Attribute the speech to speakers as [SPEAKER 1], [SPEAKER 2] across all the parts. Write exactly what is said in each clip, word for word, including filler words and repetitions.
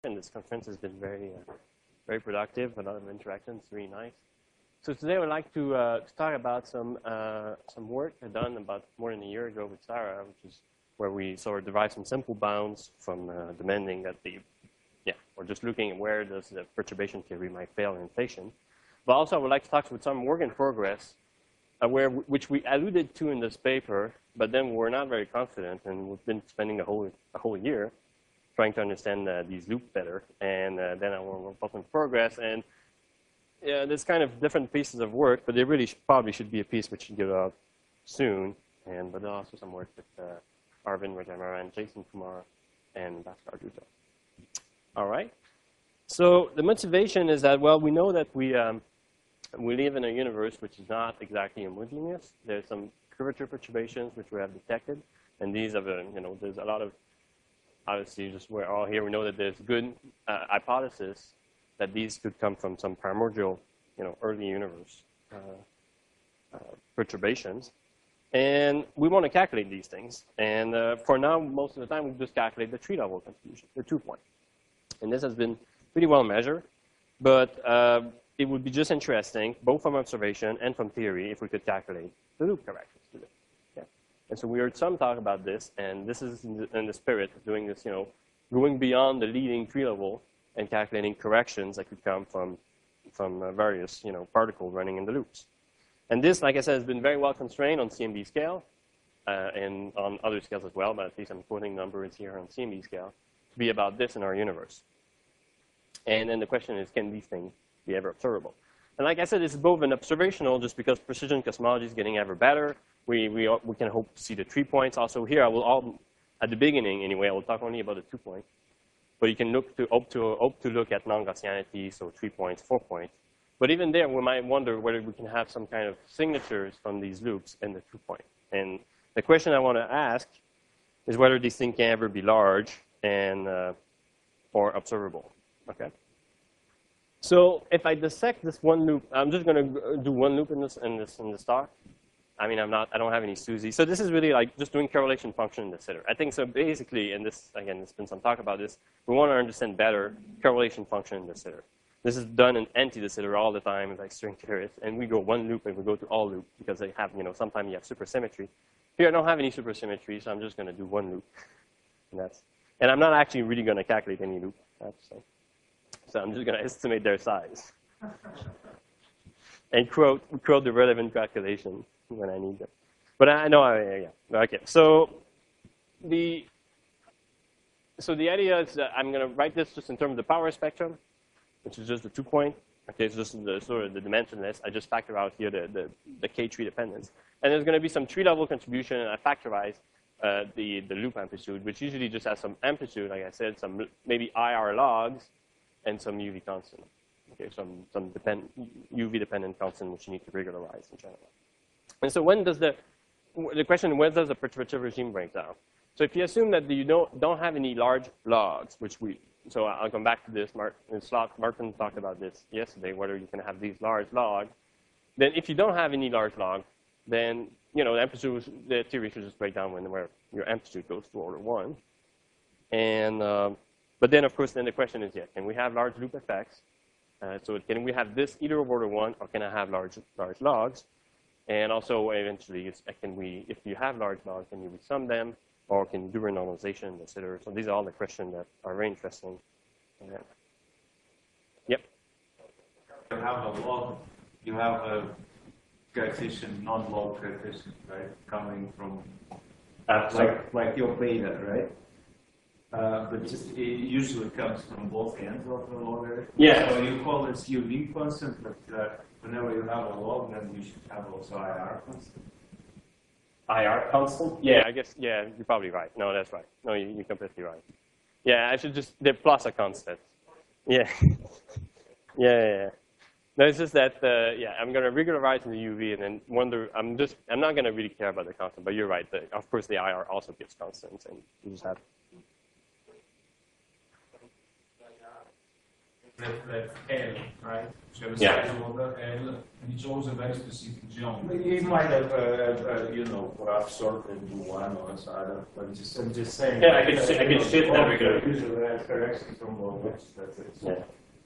[SPEAKER 1] And this conference has been very, uh, very productive. A lot of interactions, really nice. So today I would like to, uh, to talk about some uh, some work I've done about more than a year ago with Sarah, which is where we sort of derived some simple bounds from uh, demanding that the, yeah, or just looking at where does the perturbation theory might fail in inflation. But also I would like to talk about some work in progress, uh, where which we alluded to in this paper, but then we're not very confident, and we've been spending a whole a whole year trying to understand uh, these loops better, and uh, then I will work in progress. And yeah, there's kind of different pieces of work, but there really should, probably should be a piece which should get out soon. And but there's also some work with uh, Arvind Rajamaran, Jason Kumar, and Bhaskar Dutta. All right. So the motivation is that, well, we know that we um, we live in a universe which is not exactly homogeneous. There's some curvature perturbations which we have detected, and these are the, you know, there's a lot of, obviously, just we're all here, we know that there's good uh, hypothesis that these could come from some primordial, you know, early universe uh, uh, perturbations. And we want to calculate these things. And uh, for now, most of the time, we just calculate the tree-level contribution, the two-point. And this has been pretty well measured. But uh, it would be just interesting, both from observation and from theory, if we could calculate the loop corrections today. Yeah. And so we heard some talk about this, and this is in the, in the spirit of doing this, you know, going beyond the leading tree-level and calculating corrections that could come from, from uh, various, you know, particles running in the loops. And this, like I said, has been very well constrained on C M B scale uh, and on other scales as well, but at least I'm quoting numbers here on C M B scale to be about this in our universe. And then the question is, can these things be ever observable? And like I said, this is both an observational, just because precision cosmology is getting ever better. We, we, we can hope to see the three points. Also here, I will all, at the beginning anyway, I will talk only about the two points. But you can look to, hope to, hope to look at non-Gaussianity, so three points, four points. But even there, we might wonder whether we can have some kind of signatures from these loops in the two point. And the question I want to ask is whether these things can ever be large and uh, or observable. Okay. So if I dissect this one loop, I'm just going to do one loop in this in this in this talk. I mean, I'm not. I don't have any SUSY. So this is really like just doing correlation function in the sitter. I think so. Basically, and this again, there's been some talk about this. We want to understand better correlation function in the sitter. This is done in anti-de Sitter all the time, like string theorists, and we go one loop and we go to all loop because they have, you know, sometimes you have supersymmetry. Here I don't have any supersymmetry, so I'm just going to do one loop, and that's. And I'm not actually really going to calculate any loop, I have to say. So I'm just going to estimate their size and quote quote the relevant calculation when I need them. But I know, I, yeah, okay. So the so the idea is that I'm going to write this just in terms of the power spectrum, which is just the two point. Okay, it's just the sort of the dimensionless. I just factor out here the, the, the K tree dependence. And there's going to be some tree level contribution, and I factorize uh, the, the loop amplitude, which usually just has some amplitude, like I said, some maybe I R logs, and some U V constant. Okay, some, some depend, U V dependent constant, which you need to regularize in general. And so when does the, the question, when does the perturbative regime break down? So if you assume that you don't, don't have any large logs, which we, so I'll come back to this. Martin talked about this yesterday, whether you can have these large logs. Then if you don't have any large log, then, you know, the amplitude, the theory should just break down when where your amplitude goes to order one. And, um, but then, of course, then the question is, yeah, can we have large loop effects? Uh, so can we have this either of order one, or can I have large, large logs? And also, eventually, it's, can we, if you have large logs, can you resum them? Or can you do renormalization, et cetera? So these are all the questions that are very interesting. Yeah. Yep.
[SPEAKER 2] You have a log, you have a coefficient, non-log coefficient, right, coming from,
[SPEAKER 1] Uh,
[SPEAKER 2] like, like your beta, right? Uh, but just, it usually comes from both ends of the logarithm.
[SPEAKER 1] Yeah.
[SPEAKER 2] So you call this U V constant, but uh, whenever you have a log, then you should have also I R constant.
[SPEAKER 1] I R constant? Yeah, I guess, yeah, you're probably right. No, that's right. No, you, you're completely right. Yeah, I should just, they're plus a constant. Yeah. yeah, yeah, yeah. No, it's just that, uh, yeah, I'm going to regularize in the U V and then wonder, I'm just, I'm not going to really care about the constant, but you're right. The, of course, the I R also gives constants, and you just have.
[SPEAKER 3] that, that L, right? So you have a
[SPEAKER 1] Yeah.
[SPEAKER 3] size order L, and it's always a very specific geometry.
[SPEAKER 4] You might have, uh, uh, you know, perhaps sorted into one or other, but just, I'm just saying.
[SPEAKER 1] Yeah, I can shi- I can shift that regularly.
[SPEAKER 4] Usually that's correction from which, that's it.
[SPEAKER 1] Yeah.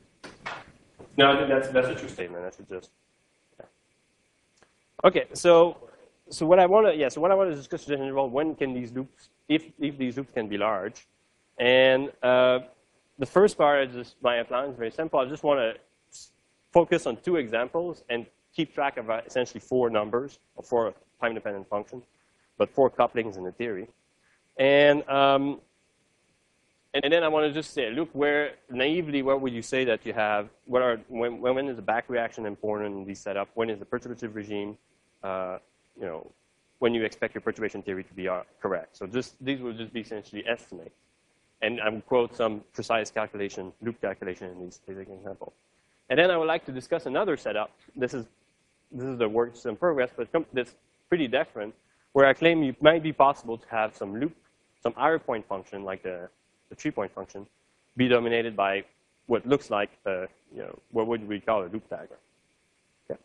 [SPEAKER 1] No, I think that's that's a true statement. I should just. Yeah. Okay, so so what I want to yeah, so what I want to discuss in general, when can these loops, if if these loops can be large, and uh, the first part is just my outline is very simple. I just want to focus on two examples and keep track of uh, essentially four numbers or four time-dependent functions, but four couplings in the theory, and. Um, And then I want to just say, look, where naively, where would you say that you have, what are, when, when is the back reaction important in these setup? When is the perturbative regime, uh, you know, when you expect your perturbation theory to be uh, correct? So just, these will just be essentially estimates. And I will quote some precise calculation, loop calculation in these basic examples. And then I would like to discuss another setup. This is, this is the work that's in progress, but that's pretty different, where I claim it might be possible to have some loop, some higher point function like the the three-point function, be dominated by what looks like, uh, you know, what would we call a loop diagram. Okay.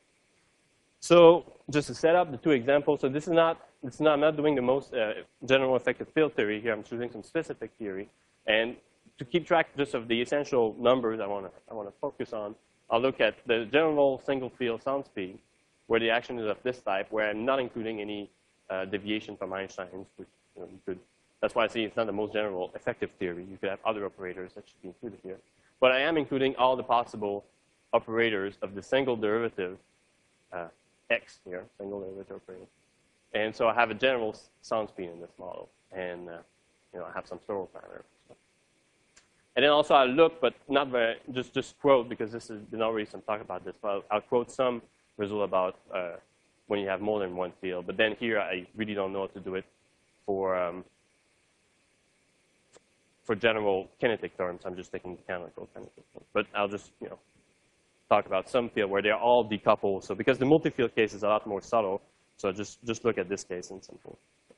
[SPEAKER 1] So just to set up the two examples, so this is not, this is not, I'm not doing the most uh, general effective field theory here. I'm choosing some specific theory. And to keep track just of the essential numbers I want to I want to focus on, I'll look at the general single field sound speed, where the action is of this type, where I'm not including any uh, deviation from Einstein's, which you know, you could. That's why I say it's not the most general effective theory. You could have other operators that should be included here. But I am including all the possible operators of the single derivative uh, x here, single derivative operator. And so I have a general sound speed in this model. And uh, you know, I have some Searle parameters. And then also I look, but not very, just, just quote, because this has been already some talk about this, but I'll, I'll quote some result about uh, when you have more than one field. But then here I really don't know how to do it for um, For general kinetic terms. I'm just taking mechanical kinetic terms. But I'll just, you know, talk about some field where they're all decoupled. So because the multi-field case is a lot more subtle, so just, just look at this case in simple.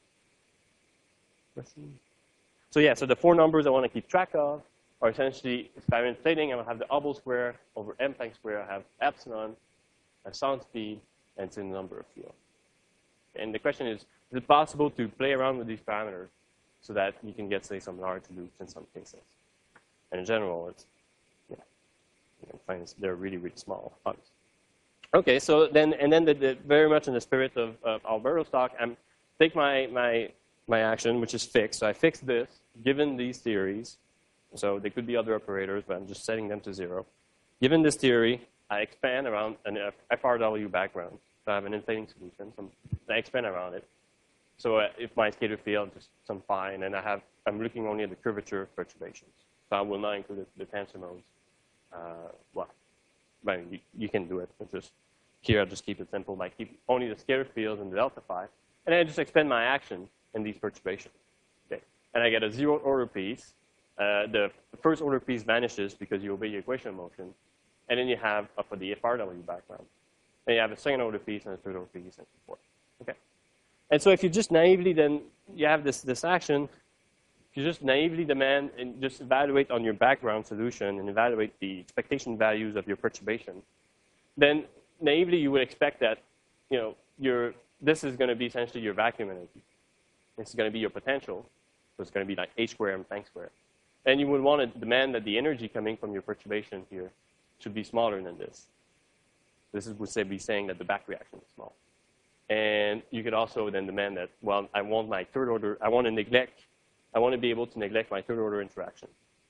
[SPEAKER 1] So yeah, so the four numbers I want to keep track of are essentially, if I'm inflating, I will have the Hubble square over m Planck square. I have epsilon, a sound speed, and it's in the number of fields. And the question is, is it possible to play around with these parameters so that you can get, say, some large loops in some cases? And in general, it's, yeah, you can find they're really, really small. Obviously. Okay, so then, and then the, the, very much in the spirit of, of Alberto's talk, I'm take my, my, my action, which is fixed. So I fix this, given these theories. So there could be other operators, but I'm just setting them to zero. Given this theory, I expand around an F R W background. So I have an inflating solution. So I expand around it. So uh, if my scalar field is some phi, and then I have, I'm looking only at the curvature perturbations. So I will not include the, the tensor modes. Uh, well, I mean, you, you can do it. It's just here, I'll just keep it simple by keep only the scalar fields and the delta phi, and then I just expend my action in these perturbations. Okay, and I get a zero order piece. Uh, the first order piece vanishes because you obey your equation motion, and then you have uh, for the F R W background, and you have a second order piece and a third order piece and so forth. Okay. And so if you just naively then, you have this, this action, if you just naively demand and just evaluate on your background solution and evaluate the expectation values of your perturbation, then naively you would expect that, you know, your, this is going to be essentially your vacuum energy. This is going to be your potential. So it's going to be like h squared and Planck squared. And you would want to demand that the energy coming from your perturbation here should be smaller than this. This is, would say, be saying that the back reaction is small. And you could also then demand that, well, I want my third order, I want to neglect, I want to be able to neglect my third order interaction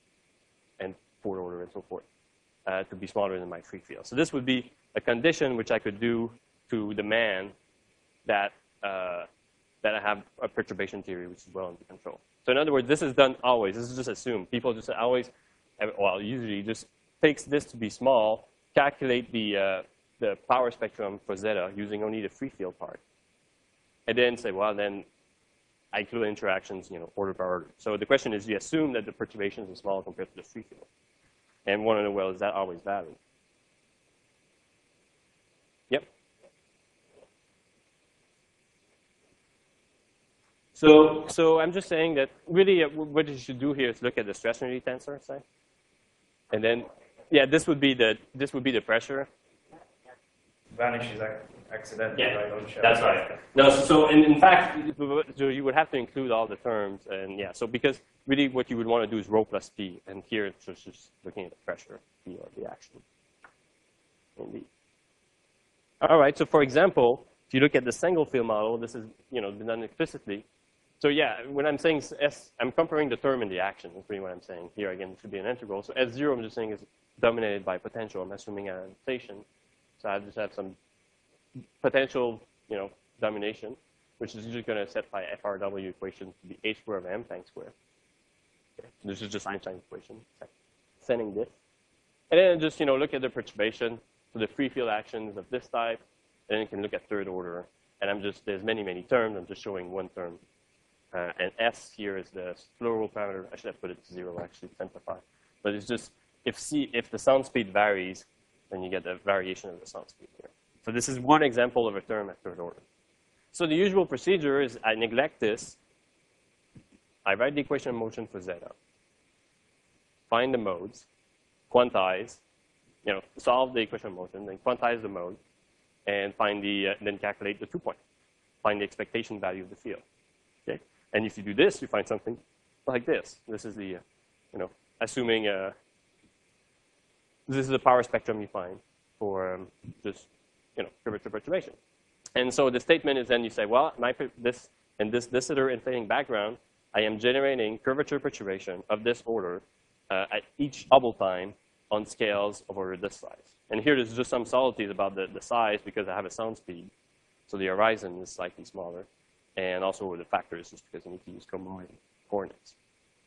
[SPEAKER 1] and fourth order and so forth uh, to be smaller than my free field. So this would be a condition which I could do to demand that, uh, that I have a perturbation theory which is well under control. So in other words, this is done always. This is just assumed. People just always, well, usually just takes this to be small, calculate the, uh, the power spectrum for zeta using only the free field part. And then say, well, then I include interactions, you know, order by order. So the question is, you assume that the perturbations are small compared to the free field. And want to know, well, is that always valid? Yep. So, so I'm just saying that really uh, what you should do here is look at the stress energy tensor, say. And then Yeah, this would be the this would be the pressure.
[SPEAKER 5] Vanishes ac- accidentally,
[SPEAKER 1] Yeah,
[SPEAKER 5] right? On shell.
[SPEAKER 1] that's right. No, so, so in, in fact, so you would have to include all the terms, and yeah, so because really what you would want to do is rho plus P, and here it's just, just looking at the pressure, P or the action. Indeed. All right, so for example, if you look at the single field model, this is, you know, been done explicitly. So yeah, when I'm saying S, I'm comparing the term and the action. That's really what I'm saying. Here again, it should be an integral. So S zero, I'm just saying, is dominated by potential. I'm assuming an station. So I just have some potential, you know, domination, which is just going to set by F R W equation to be h squared of m times squared. Okay. So this is just Einstein's equation, sending this. And then just, you know, look at the perturbation. So the free field actions of this type, and then you can look at third order. And I'm just, there's many, many terms. I'm just showing one term. Uh, and S here is the slow roll parameter. I should have put it to zero, actually, to simplify. But it's just, if C, if the sound speed varies, then you get the variation of the sound speed here. So this is one example of a term at third order. So the usual procedure is I neglect this. I write the equation of motion for zeta. Find the modes, quantize, you know, solve the equation of motion, then quantize the mode, and find the, uh, then calculate the two point. Find the expectation value of the field. Okay? And if you do this, you find something like this. This is the, uh, you know, assuming uh, this is the power spectrum you find for um, just, you know, curvature perturbation. And so the statement is then you say, well, my, this and this this other inflating background, I am generating curvature perturbation of this order uh, at each Hubble time on scales of order this size. And here there's just some subtleties about the, the size because I have a sound speed. So the horizon is slightly smaller. And also the factors just because I need to use combined coordinates.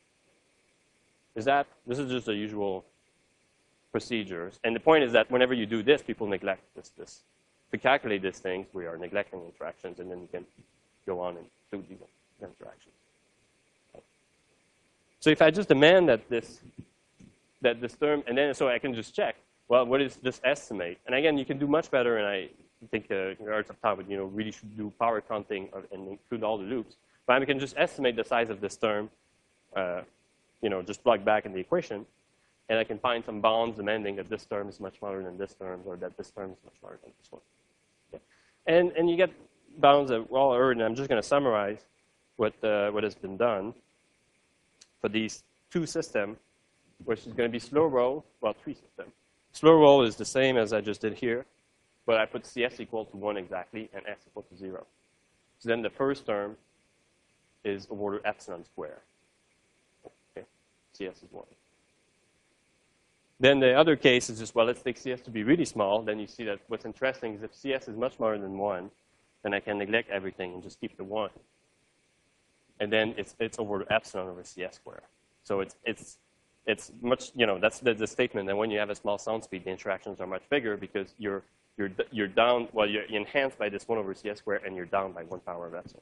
[SPEAKER 1] Is that, this is just the usual procedures. And the point is that whenever you do this, people neglect this. this. To calculate these things, we are neglecting interactions, and then you can go on and do these interactions. So if I just demand that this, that this term, and then so I can just check, well, what is this estimate? And again, you can do much better, and I think uh, Arts of Time would, you know, really should do power counting of, and include all the loops. But I can just estimate the size of this term, uh, you know, just plug back in the equation, and I can find some bounds demanding that this term is much smaller than this term, or that this term is much smaller than this one. Okay. And and you get bounds that well earned. And I'm just going to summarize what uh, what has been done for these two systems, which is going to be slow roll, well, three systems. Slow roll is the same as I just did here, but I put C S equal to one exactly and S equal to zero. So then the first term is order epsilon square. Okay, C S is one. Then the other case is just, well, let's take C S to be really small. Then you see that what's interesting is if C S is much smaller than one, then I can neglect everything and just keep the one. And then it's, it's over epsilon over C S square. So it's, it's, it's much, you know, that's the, the statement that when you have a small sound speed, the interactions are much bigger because you're, you're, you're down, well, you're enhanced by this one over C S square, and you're down by one power of epsilon.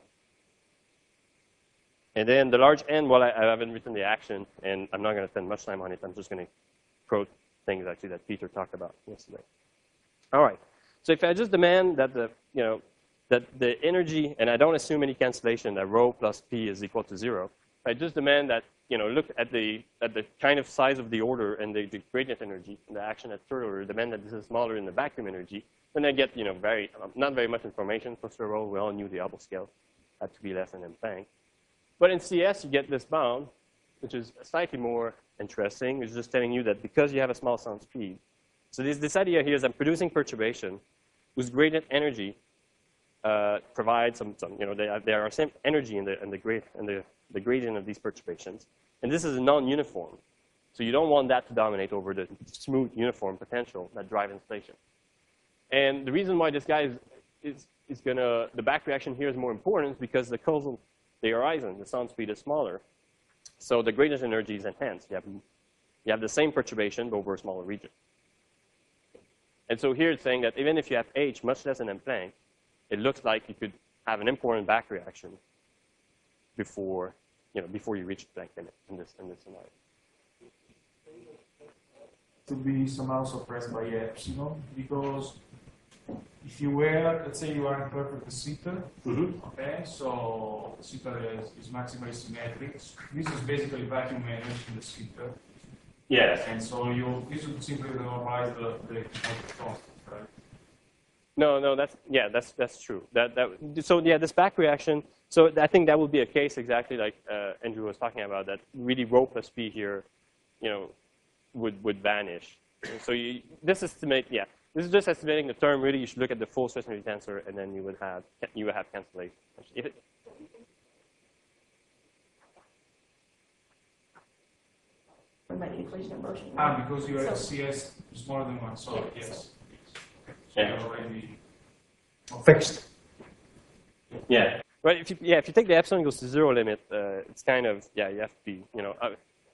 [SPEAKER 1] And then the large N, well, I, I haven't written the action, and I'm not going to spend much time on it. I'm just going to quote things actually that Peter talked about yesterday. All right. So if I just demand that the, you know, that the energy, and I don't assume any cancellation, that rho plus P is equal to zero, I just demand that, you know, look at the, at the kind of size of the order and the, the gradient energy, the action at third order, demand that this is smaller than the vacuum energy, then I get, you know, very, um, not very much information for slow roll. We all knew the Hubble scale had to be less than M Planck. But in C S, you get this bound, which is slightly more interesting. It's just telling you that because you have a small sound speed. So this, this idea here is I'm producing perturbation whose gradient energy uh, provides some, some, you know, they are, they are same energy in the, in the, grade, in the, the gradient of these perturbations. And this is non-uniform. So you don't want that to dominate over the smooth, uniform potential that drive inflation. And the reason why this guy is, is, is going to, the back reaction here is more important is because the causal, the horizon, the sound speed is smaller. So the gradient energy is enhanced. You have, you have the same perturbation, but over a smaller region. And so here it's saying that even if you have H much less than M Planck, it looks like you could have an important back reaction before, you know, before you reach the Planck limit in this, in this scenario.
[SPEAKER 3] To be somehow suppressed by epsilon, because if you were, let's say you are in perfect de Sitter, mm-hmm. Okay, so de Sitter is, is maximally symmetric. This is basically vacuum energy in de Sitter.
[SPEAKER 1] Yes.
[SPEAKER 3] And so you this would simply normalize the the constant, right?
[SPEAKER 1] No, no, that's yeah, that's that's true. That that so yeah, this back reaction. So I think that would be a case exactly like uh, Andrew was talking about. That really rho plus p here, you know, would would vanish. And so you, this is to make yeah, this is just estimating the term. Really, you should look at the full Swiss Energy tensor, and then you would have you would have cancellation. If it,
[SPEAKER 6] What about the equation of motion?
[SPEAKER 3] Ah, because you have
[SPEAKER 6] So-
[SPEAKER 3] C S smaller than one, so
[SPEAKER 6] Yeah,
[SPEAKER 3] yes.
[SPEAKER 1] Yeah.
[SPEAKER 3] So already
[SPEAKER 7] Fixed.
[SPEAKER 1] yeah, right. If you yeah, if you take the epsilon goes to zero limit, uh, it's kind of yeah, you have to be you know uh,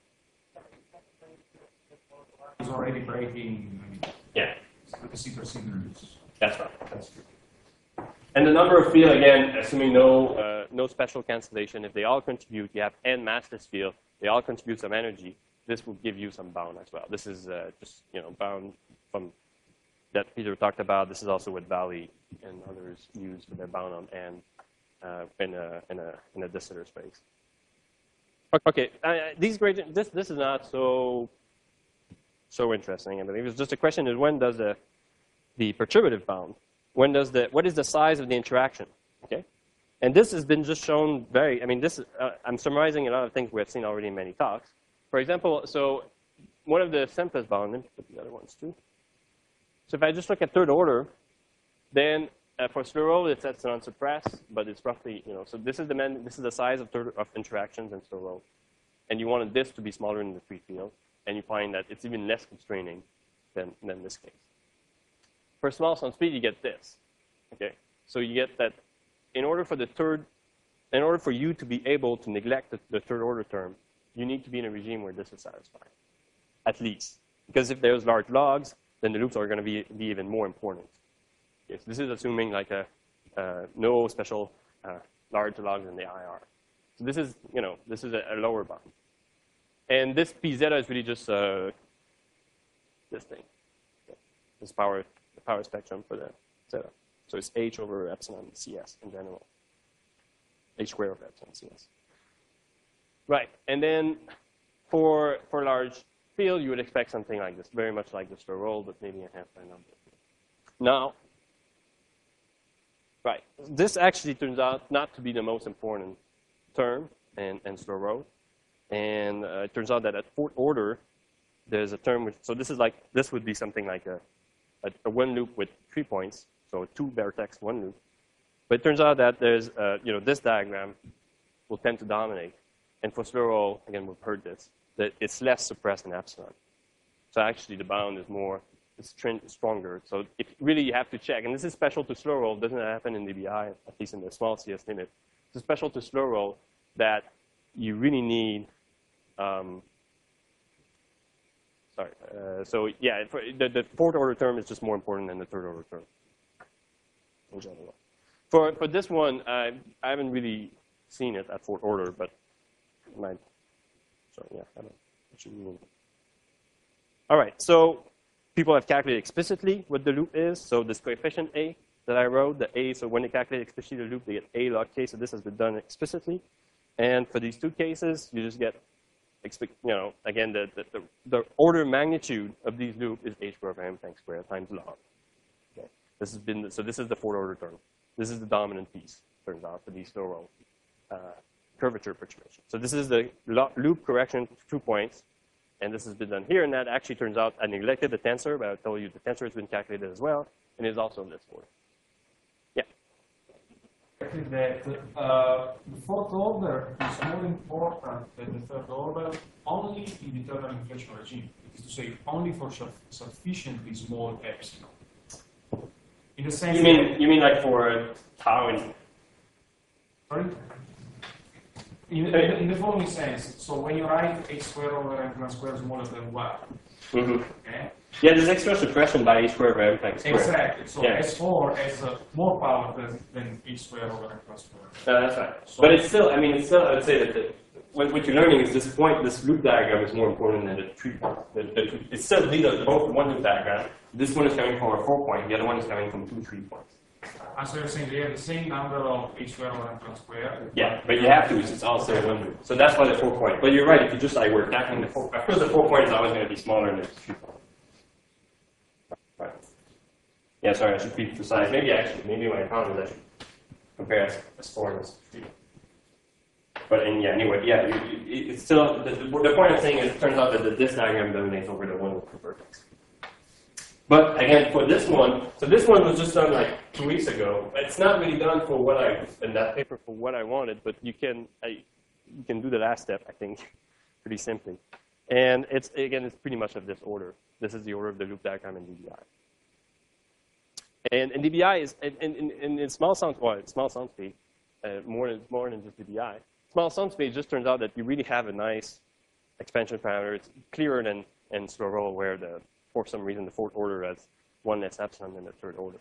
[SPEAKER 3] it's already breaking. I mean,
[SPEAKER 1] yeah.
[SPEAKER 3] the super signals.
[SPEAKER 1] That's right. That's true. And the number of field, again, assuming no uh, no special cancellation, if they all contribute, you have n massless field, they all contribute some energy, this will give you some bound as well. This is uh, just, you know, bound from that Peter talked about. This is also what Valley and others use for their bound on n uh, in, a, in, a, in a de Sitter space. Okay, uh, these gradients, this, this is not so, so interesting. I believe it's just a question is when does the, the perturbative bound, when does the, what is the size of the interaction, okay? And this has been just shown very, I mean, this, uh, I'm summarizing a lot of things we have seen already in many talks. For example, so one of the simplest bound, let me put the other ones too. So if I just look at third order, then uh, for Slurol, it's epsilon suppressed, but it's roughly, you know, so this is the, man, this is the size of, third, of interactions in Slurol. And you wanted this to be smaller than the free field, and you find that it's even less constraining than, than this case. For small sound speed, you get this, okay? So you get that in order for the third, in order for you to be able to neglect the, the third order term, you need to be in a regime where this is satisfied, at least. Because if there's large logs, then the loops are going to be, be even more important. Okay, so this is assuming like a uh, no special uh, large logs in the I R. So this is, you know, this is a, a lower bound. And this P zeta is really just uh, this thing, okay. This power, the power spectrum for the zeta. So it's H over epsilon C S in general. H squared over epsilon C S. Right, and then for, for large field, you would expect something like this, very much like the Slurol, but maybe a half by number. Now, right, this actually turns out not to be the most important term in, in Slurol. And uh, it turns out that at fourth order, there's a term, which, so this is like, this would be something like a, a, a one loop with three points, so two vertex, one loop. But it turns out that there's, uh, you know, this diagram will tend to dominate. And for Slurol, again, we've heard this, that it's less suppressed than epsilon. So actually, the bound is more, it's stronger. So if really you have to check, and this is special to Slurol, doesn't happen in D B I, at least in the small C S limit. It's special to Slurol that you really need, um, sorry, uh, so yeah, for the, the fourth order term is just more important than the third order term in general. For, for this one, I, I haven't really seen it at fourth order, but my, so yeah, I don't, it should be. All right, so people have calculated explicitly what the loop is. So this coefficient A that I wrote, the A, so when they calculate explicitly the loop, they get A log K, so this has been done explicitly. And for these two cases, you just get, you know, again, the, the, the, the order magnitude of these loops is H squared over m times squared times log. Okay. This has been, so this is the fourth order term. This is the dominant piece, turns out, for these Slurol uh, curvature perturbation. So this is the loop correction to two points, and this has been done here, and that actually turns out I neglected the tensor, but I told you the tensor has been calculated as well, and is also in this order. Yeah?
[SPEAKER 3] That uh, the fourth order is more important than the third order only in the thermal inflation regime. It is to say, only for sufficiently small epsilon. In the sense
[SPEAKER 1] You mean, you mean like for tau and...
[SPEAKER 3] Sorry? In, in, in the following sense, so when you write h squared over m plus squared smaller than one,
[SPEAKER 1] Mm-hmm.
[SPEAKER 3] okay?
[SPEAKER 1] Yeah, there's extra suppression by h squared over m times squared.
[SPEAKER 3] Exactly. So
[SPEAKER 1] Yeah.
[SPEAKER 3] S four has uh, more power than, than h squared over m plus squared.
[SPEAKER 1] No, that's right. So but it's still, I mean, it's still, I would say that the, what, what you're learning is this point, this loop diagram is more important than the tree point. The, the, it's still neither both one loop diagram. This one is coming from a four point, the other one is coming from two three points.
[SPEAKER 3] As I was saying, they have the same number of H square or M plus square.
[SPEAKER 1] Yeah, but you have to, it's also one loop. So that's why the four point. But you're right, if you just like we're tackling the four, of course the four point is always going to be smaller than the three point. Right. Yeah, sorry, I should be precise. Maybe actually, maybe my problem is I should compare as, as four and as three. But in, yeah, anyway, yeah, you, you, it's still, the, the point I'm saying is it turns out that the, this diagram dominates over the one with the vertex. But again, for this one, so this one was just done like two weeks ago. It's not really done for what I, in that paper for what I wanted, but you can, I, you can do the last step, I think, pretty simply. And it's, again, it's pretty much of this order. This is the order of the loop diagram in D B I. And, and D B I is, in, in, in, in small sound, well, small sound speed, uh, more than, more than just D B I. Small sound speed just turns out that you really have a nice expansion parameter. It's clearer than in slow roll where the, for some reason, the fourth order has one less epsilon than the third order.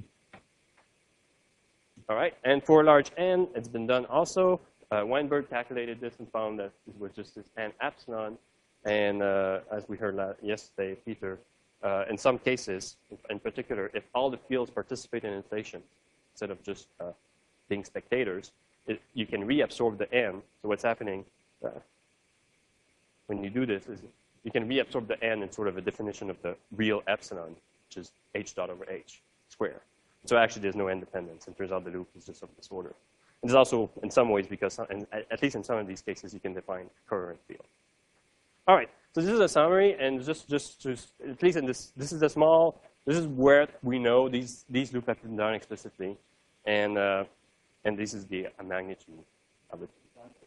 [SPEAKER 1] All right, and for large n, it's been done also. Uh, Weinberg calculated this and found that it was just this n epsilon. And uh, as we heard yesterday, Peter, uh, in some cases, in particular, if all the fields participate in inflation instead of just uh, being spectators, it, you can reabsorb the n. So what's happening uh, when you do this is you can reabsorb the n in sort of a definition of the real epsilon, which is h dot over h squared. So actually, there's no n dependence. It turns out the loop is just of this order. And it's also, in some ways, because and at least in some of these cases, you can define current field. All right. So this is a summary, and just just just at least in this, this is a small. This is where we know these these loops have been done explicitly, and uh, and this is the uh, magnitude of it.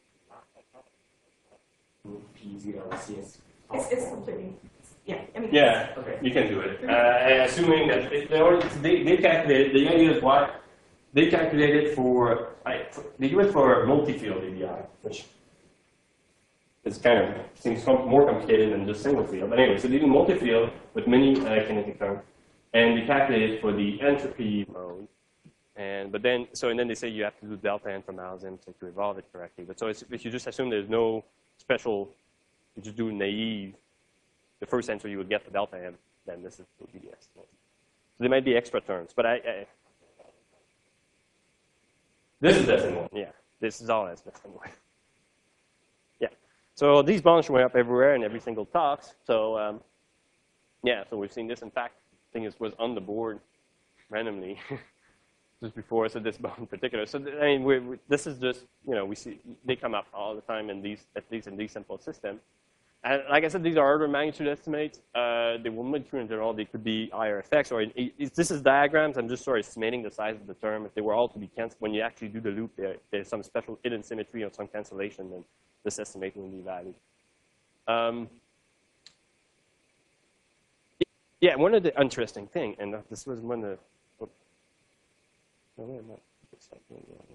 [SPEAKER 6] It's, it's completely, yeah. I mean,
[SPEAKER 1] Yeah,
[SPEAKER 6] okay.
[SPEAKER 1] you can do it. Uh, assuming that it, they, already, they, they calculated, the idea is why they calculated for, I, for, they do it for multi-field D B I, which is kind of, seems com more complicated than just single field. But anyway, so they do multi-field with many uh, kinetic terms, and they calculate for the entropy mode. And, but then, so, and then they say you have to do delta n from Malzahn to evolve it correctly. But so it's, if you just assume there's no special, you just do naive, the first answer you would get for delta n, then this is the D D S. So there might be extra terms, but I, I this is S N one, yeah. This is all S N one. Yeah. So these bonds show up everywhere in every single talks. So um, yeah, so we've seen this. In fact, I think it was on the board randomly just before. So this bond in particular. So I mean, we, we, this is just, you know, we see they come up all the time in these, at least in these simple systems. And like I said, these are order of magnitude estimates. Uh, they will be true in general. They could be higher effects. Or it, it, this is diagrams. I'm just sort of estimating the size of the term. If they were all to be canceled, when you actually do the loop, there, there's some special hidden symmetry or some cancellation, then this estimation will be valid. Um, yeah, one of the interesting thing, and this was one of the. Oh, no, wait, no, it's not doing that.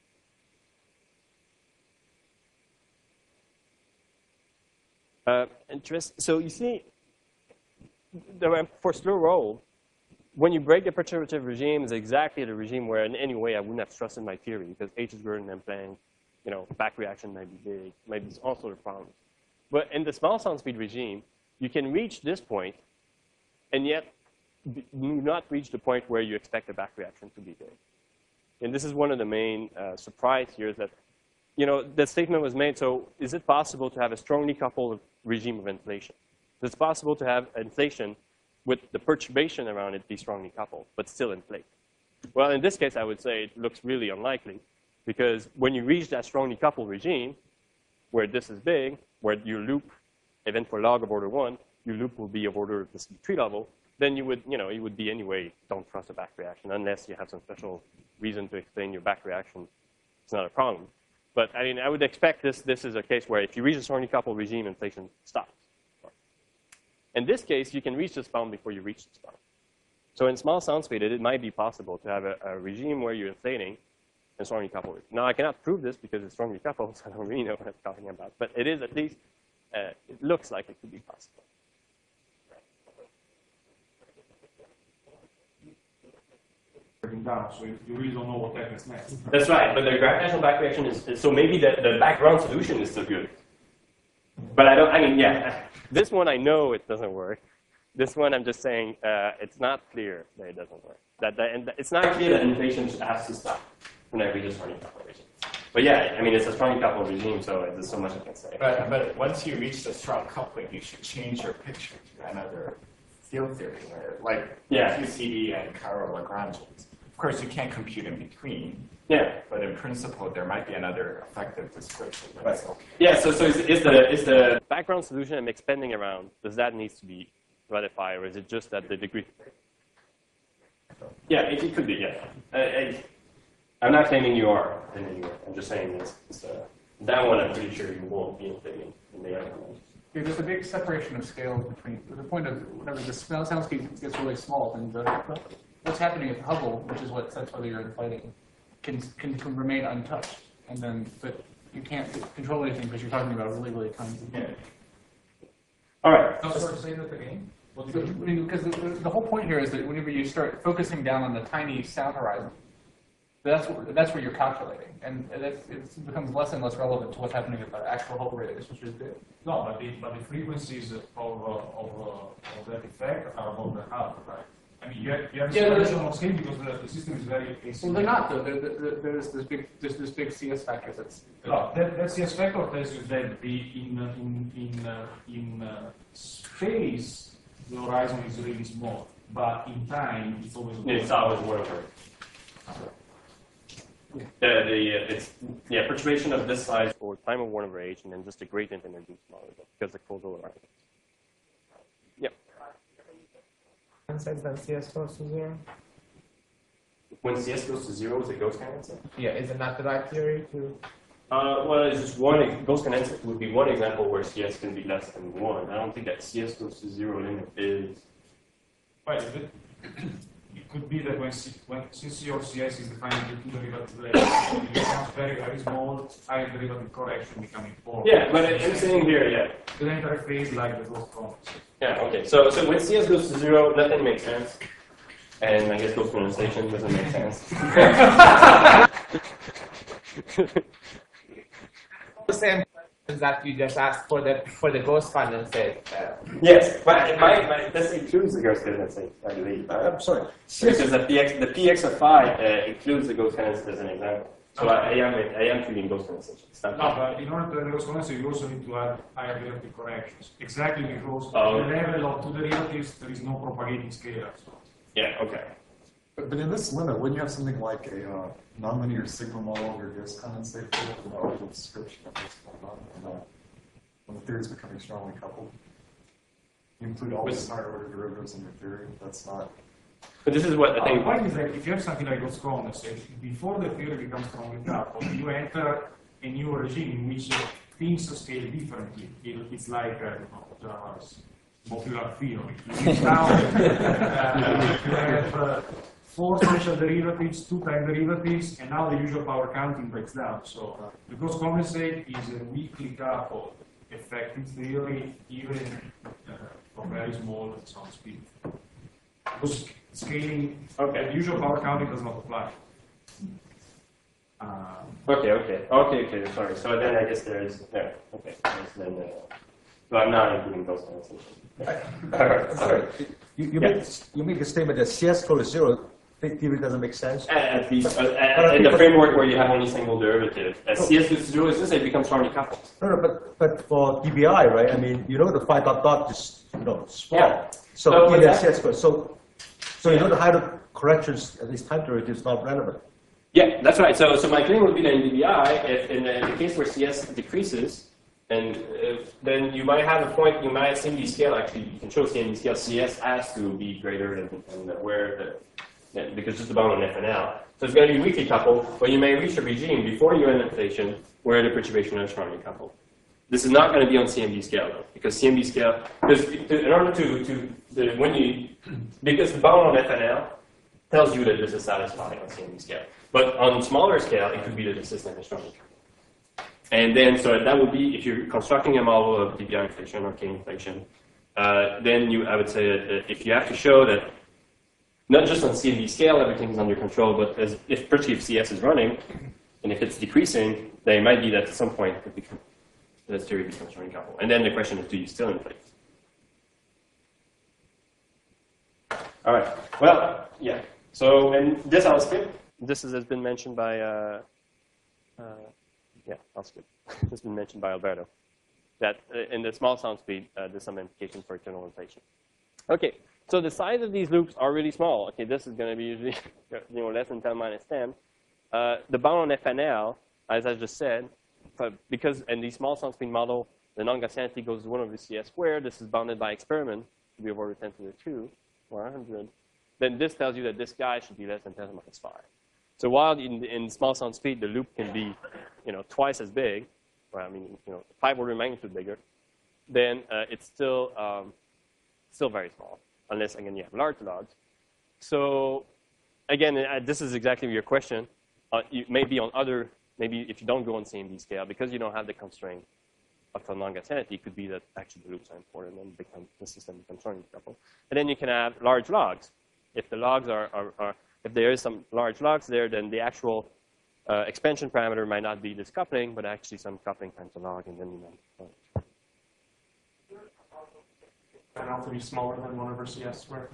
[SPEAKER 1] Uh, interest. So you see, the, for slow roll, when you break the perturbative regime, is exactly the regime where in any way I wouldn't have trusted my theory because H is greater than M Planck. You know, back reaction might be big, might be all sort of problems. But in the small sound speed regime, you can reach this point, and yet do not reach the point where you expect the back reaction to be big. And this is one of the main uh, surprise here is that, you know, the statement was made, so is it possible to have a strongly coupled regime of inflation? So it's possible to have inflation with the perturbation around it be strongly coupled, but still inflate. Well, in this case, I would say it looks really unlikely, because when you reach that strongly coupled regime, where this is big, where your loop, even for log of order one, your loop will be of order of the tree level, then you would, you know, it would be anyway, don't trust a back reaction, unless you have some special reason to explain your back reaction. It's not a problem. But I mean, I would expect this, this is a case where if you reach a strongly coupled regime, inflation stops. In this case, you can reach this bound before you reach this bound. So in small sound speed, it, it might be possible to have a, a regime where you're inflating and strongly coupled. Now, I cannot prove this because it's strongly coupled, so I don't really know what I'm talking about. But it is at least, uh, it looks like it could be possible.
[SPEAKER 3] Down, so you really don't know what happens next.
[SPEAKER 1] That's right, but the gravitational back reaction is, is so maybe the, the background solution is still good. But I don't, I mean, yeah, this one I know it doesn't work. This one, I'm just saying, uh, it's not clear that it doesn't work. That, that, and it's not clear that inflation has to stop whenever you just Strowney couple regime. But yeah, I mean, it's a Strowney couple regime, so there's so much I can say.
[SPEAKER 8] But, but once you reach the strong coupling, you should change your picture to another field theory, where, like
[SPEAKER 1] Yeah.
[SPEAKER 8] Q C D and chiral Lagrangians. Of course, you can't compute in between,
[SPEAKER 1] Yeah.
[SPEAKER 8] but in principle, there might be another effective description. That's okay.
[SPEAKER 1] Yeah, so, so is, is, the, is the background solution I'm expanding around, does that need to be ratified, or is it just that the degree? Yeah, it, it could be, yeah. I, I, I'm not claiming you are in any way. I'm just saying it's, it's uh, that one I'm pretty sure you won't be including in the other one.
[SPEAKER 7] Yeah, there's a big separation of scales between, to the point of whenever the smell soundscape gets really small, then the, the, what's happening at Hubble, which is what sets whether you're inflating, can, can, can remain untouched. And then, but you can't control anything because you're talking about really, really tiny.
[SPEAKER 8] Yeah.
[SPEAKER 1] All right.
[SPEAKER 3] I'm sorry, say that again. What
[SPEAKER 7] So,
[SPEAKER 3] do
[SPEAKER 7] I
[SPEAKER 3] you
[SPEAKER 7] mean, because the, the whole point here is that whenever you start focusing down on the tiny sound horizon, that's where, that's where you're calculating, and that's, it becomes less and less relevant to what's happening at the actual Hubble radius, which is big.
[SPEAKER 3] No, but the, but the frequencies of, uh, of, uh, of that effect are above the half, right? I mean, you have, you have
[SPEAKER 7] Yeah,
[SPEAKER 3] a
[SPEAKER 7] there's-
[SPEAKER 3] separation of scale because the, the system is very
[SPEAKER 7] Well, they're not though. There, there, there's this big, there's this big C S factor that's.
[SPEAKER 3] No, that, that's the aspect of tells you that the, in, uh, in, in, uh, in uh, space, the horizon is really small, but in time, it's always
[SPEAKER 1] It's always one over. The, the, uh, it's, yeah, perturbation of this size for time of one over h, and then just a gradient energy smaller because the causal horizon. Yep.
[SPEAKER 9] Says that C S goes to zero.
[SPEAKER 1] When C S goes to zero, is it ghost condensate?
[SPEAKER 9] Yeah, is it not the right theory to?
[SPEAKER 1] Uh, well, it's just one, ghost condensate would be one example where C S can be less than one. I don't think that C S goes to zero limit is.
[SPEAKER 3] Right, it, it could be that when, C, when since your C S is defined into two derivative layers, it becomes very, very small, higher derivative correction becoming four.
[SPEAKER 1] Yeah, but I'm saying here, yeah.
[SPEAKER 3] The interface like the ghost condensate.
[SPEAKER 1] Yeah, okay. So, so when C S goes to zero, nothing makes sense. And I guess ghost condensation doesn't make sense.
[SPEAKER 9] The same questions that you just asked for the for the ghost condensate. Uh,
[SPEAKER 1] Yes, but it might, might, this includes the ghost condensate, I believe.
[SPEAKER 7] I'm sorry.
[SPEAKER 1] Because the P X, the P X of phi uh, includes the ghost condensate as an example. So I, I am, I am treating ghost condensation. It's not
[SPEAKER 3] No, but in order to have ghost condensate, you also need to add higher derivative corrections. Exactly because
[SPEAKER 1] Oh.
[SPEAKER 3] at the level of two derivatives, there is no propagating scalar. So.
[SPEAKER 1] Yeah, okay.
[SPEAKER 10] But, but in this limit, wouldn't you have something like a uh, nonlinear sigma model of your ghost condensate field with an orbital description of what's going on when, uh, when the theory is becoming strongly coupled? You include all these higher order derivatives in your theory. That's not.
[SPEAKER 1] But this is what I
[SPEAKER 3] The
[SPEAKER 1] think.
[SPEAKER 3] point is that if you have something like ghost condensate, before the theory becomes strongly coupled, you enter a new regime in which uh, things scale differently. It, it's like uh, you know, popular theory. Now uh, you have uh, four special derivatives, two time derivatives, and now the usual power counting breaks down. So uh, the ghost condensate is a weakly coupled effective theory, even uh, for very small sound speed. Because scaling,
[SPEAKER 1] Okay.
[SPEAKER 3] the usual power counting does not apply. Um,
[SPEAKER 1] Okay, okay, okay, okay. Sorry. So then I guess there is there. Okay. Then, uh, so I'm not including ghost condensation. All right. Sorry.
[SPEAKER 7] You, you,
[SPEAKER 1] Yeah.
[SPEAKER 7] make, you make the statement that C S goes to zero, big theory doesn't make sense.
[SPEAKER 1] At, at least, uh, at, in the framework where you have only single derivative, as C S goes to zero, is this it becomes strongly coupled.
[SPEAKER 7] No, no, but, but for D B I, right, I mean, you know the phi dot dot is, you know, small.
[SPEAKER 1] Yeah.
[SPEAKER 7] So,
[SPEAKER 1] So
[SPEAKER 7] even
[SPEAKER 1] what's
[SPEAKER 7] C S goes, so, so you know the higher corrections, at least time derivative, is not relevant.
[SPEAKER 1] Yeah, that's right. So, so my claim would be that in D B I, if in the, in the case where C S decreases, and if, then you might have a point, you might C M D scale actually, you can show C M D scale C S has to be greater than, than where the, than, because it's bound on F N L. So it's going to be weakly coupled, but you may reach a regime before you end inflation where the perturbation is strongly coupled. This is not going to be on C M D scale though, because C M D scale, because in order to, to the, when you, because the bound on F N L tells you that this is satisfying on C M D scale. But on smaller scale, it could be that the system is strongly coupled. And then, so that would be, if you're constructing a model of D B I inflation or K inflation, uh, then you, I would say that, that if you have to show that not just on C M D scale everything is under control, but as, if particularly if C S is running, and if it's decreasing, then it might be that at some point it becomes, that theory becomes strongly coupled. And then the question is, do you still inflate? All right. Well, yeah. So, and this I'll skip. This is, has been mentioned by, uh, uh, yeah, I'll skip. This has been mentioned by Alberto. That uh, in the small sound speed, uh, there's some implication for kernel inflation. Okay. So the size of these loops are really small. Okay, this is going to be usually you know less than ten minus ten. Uh, the bound on F N L, as I just said, because in the small sound speed model, the non-Gaussianity goes to one over C S squared. This is bounded by experiment to be over ten to the two, one hundred. Then this tells you that this guy should be less than ten to the minus five. So while in, in small sound speed, the loop can be, you know, twice as big, or I mean, you know, five order of magnitude bigger, then uh, it's still um, still very small, unless again you have large logs. So again, uh, this is exactly your question. Uh, you, maybe on other, maybe if you don't go on C M D scale, because you don't have the constraint of the non-Gaussianity, it could be that actually the loops are important and become, the system becomes strongly coupled. And then you can have large logs. If the logs are, are, are if there is some large logs there, then the actual uh, expansion parameter might not be this coupling, but actually some coupling times the log, and then you know.
[SPEAKER 3] And also be smaller than one over C S squared.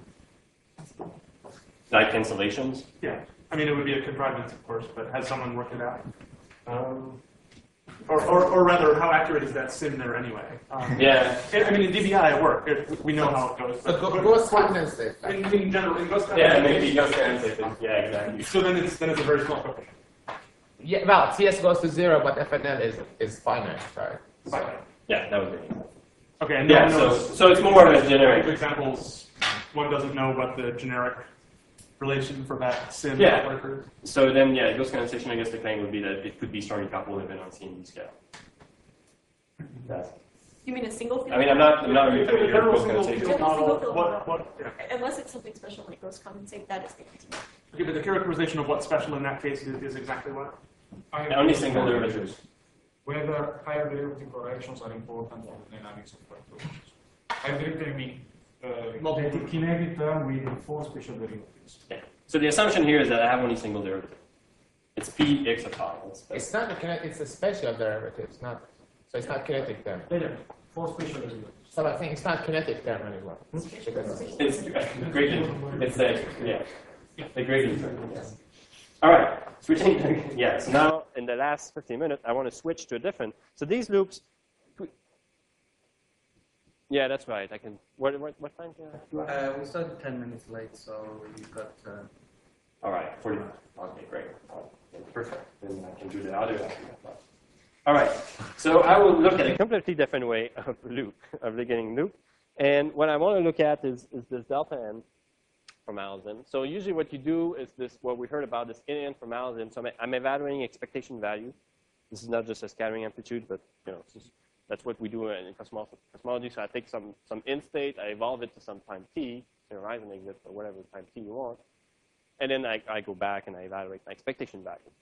[SPEAKER 1] Like cancellations?
[SPEAKER 3] Yeah. I mean, it would be a contrivance, of course, but has someone worked it out? Um, or, or, or rather, how accurate is that sim there anyway? Um,
[SPEAKER 1] yeah.
[SPEAKER 3] It, I mean, in D B I, it worked. It, we know how it goes.
[SPEAKER 9] So go, ghost confidence safe.
[SPEAKER 3] In, in general, in ghost
[SPEAKER 1] Yeah, maybe ghost confidence. Yeah, exactly.
[SPEAKER 3] So then it's, then it's a very small coupling.
[SPEAKER 9] Yeah, well, C S goes to zero, but F N L is is finite, right?
[SPEAKER 3] Finite.
[SPEAKER 1] Yeah, that was it.
[SPEAKER 3] Okay, and
[SPEAKER 1] yeah,
[SPEAKER 3] no
[SPEAKER 1] so,
[SPEAKER 3] knows,
[SPEAKER 1] so it's more of a generic.
[SPEAKER 3] examples, one doesn't know what the generic relation for that sim
[SPEAKER 1] Yeah.
[SPEAKER 3] operator is.
[SPEAKER 1] So then, yeah, ghost condensation, I guess the claim would be that it could be strongly coupled even on C M D scale. That's,
[SPEAKER 6] You mean a single field?
[SPEAKER 1] I mean, I'm not, I'm not really
[SPEAKER 3] If
[SPEAKER 1] familiar
[SPEAKER 3] it's
[SPEAKER 1] with
[SPEAKER 3] a
[SPEAKER 1] ghost
[SPEAKER 3] single
[SPEAKER 1] condensation.
[SPEAKER 3] field model,
[SPEAKER 6] Single field
[SPEAKER 3] what,
[SPEAKER 6] model.
[SPEAKER 3] what, yeah.
[SPEAKER 6] Unless it's something special like ghost condensate, that is the answer.
[SPEAKER 3] Okay, but the characterization of what's special in that case is, is exactly what?
[SPEAKER 1] Only single derivatives.
[SPEAKER 3] Whether higher derivative corrections are important for the dynamics of fluctuations. Higher derivative mean uh, the kinetic term with four special derivatives.
[SPEAKER 1] Yeah. So the assumption here is that I have only single derivative. It's P x of pi.
[SPEAKER 9] It's not a kinetic, it's a special derivative. It's not, so it's not kinetic term.
[SPEAKER 3] Yeah, four special derivatives.
[SPEAKER 9] So I think it's not kinetic term anymore. Because
[SPEAKER 1] It's gradient. It's a, yeah, the gradient term. Yes. All right, switching. Yeah, so now in the last fifteen minutes, I want to switch to a different. So these loops. Yeah, that's right. I can. What what what time? Can I
[SPEAKER 11] Uh, we started ten minutes late, so you've got. Uh,
[SPEAKER 1] All right, forty minutes. Okay, great. Perfect. Then I can do the other. All right. So I will look at a completely different way of loop, of the beginning loop, and what I want to look at is is this delta n formalism. So usually what you do is this, what we heard about, this in formalism. So I'm, I'm evaluating expectation value. This is not just a scattering amplitude, but you know, just, that's what we do in cosmology. So I take some, some in state, I evolve it to some time t, so horizon exit, or whatever time t you want. And then I, I go back and I evaluate my expectation value.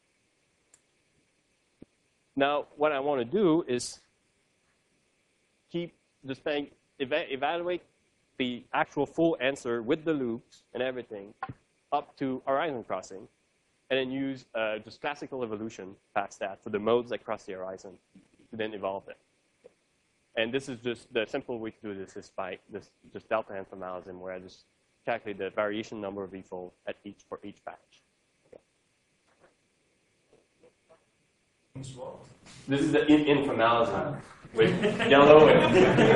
[SPEAKER 1] Now, what I want to do is keep just saying, eva evaluate the actual full answer with the loops and everything up to horizon crossing, and then use uh, just classical evolution past that for the modes that cross the horizon to then evolve it. And this is just the simple way to do this is by this just delta n formalism, where I just calculate the variation number of efold at each for each batch. Okay. This is the in, in formalism with yellow and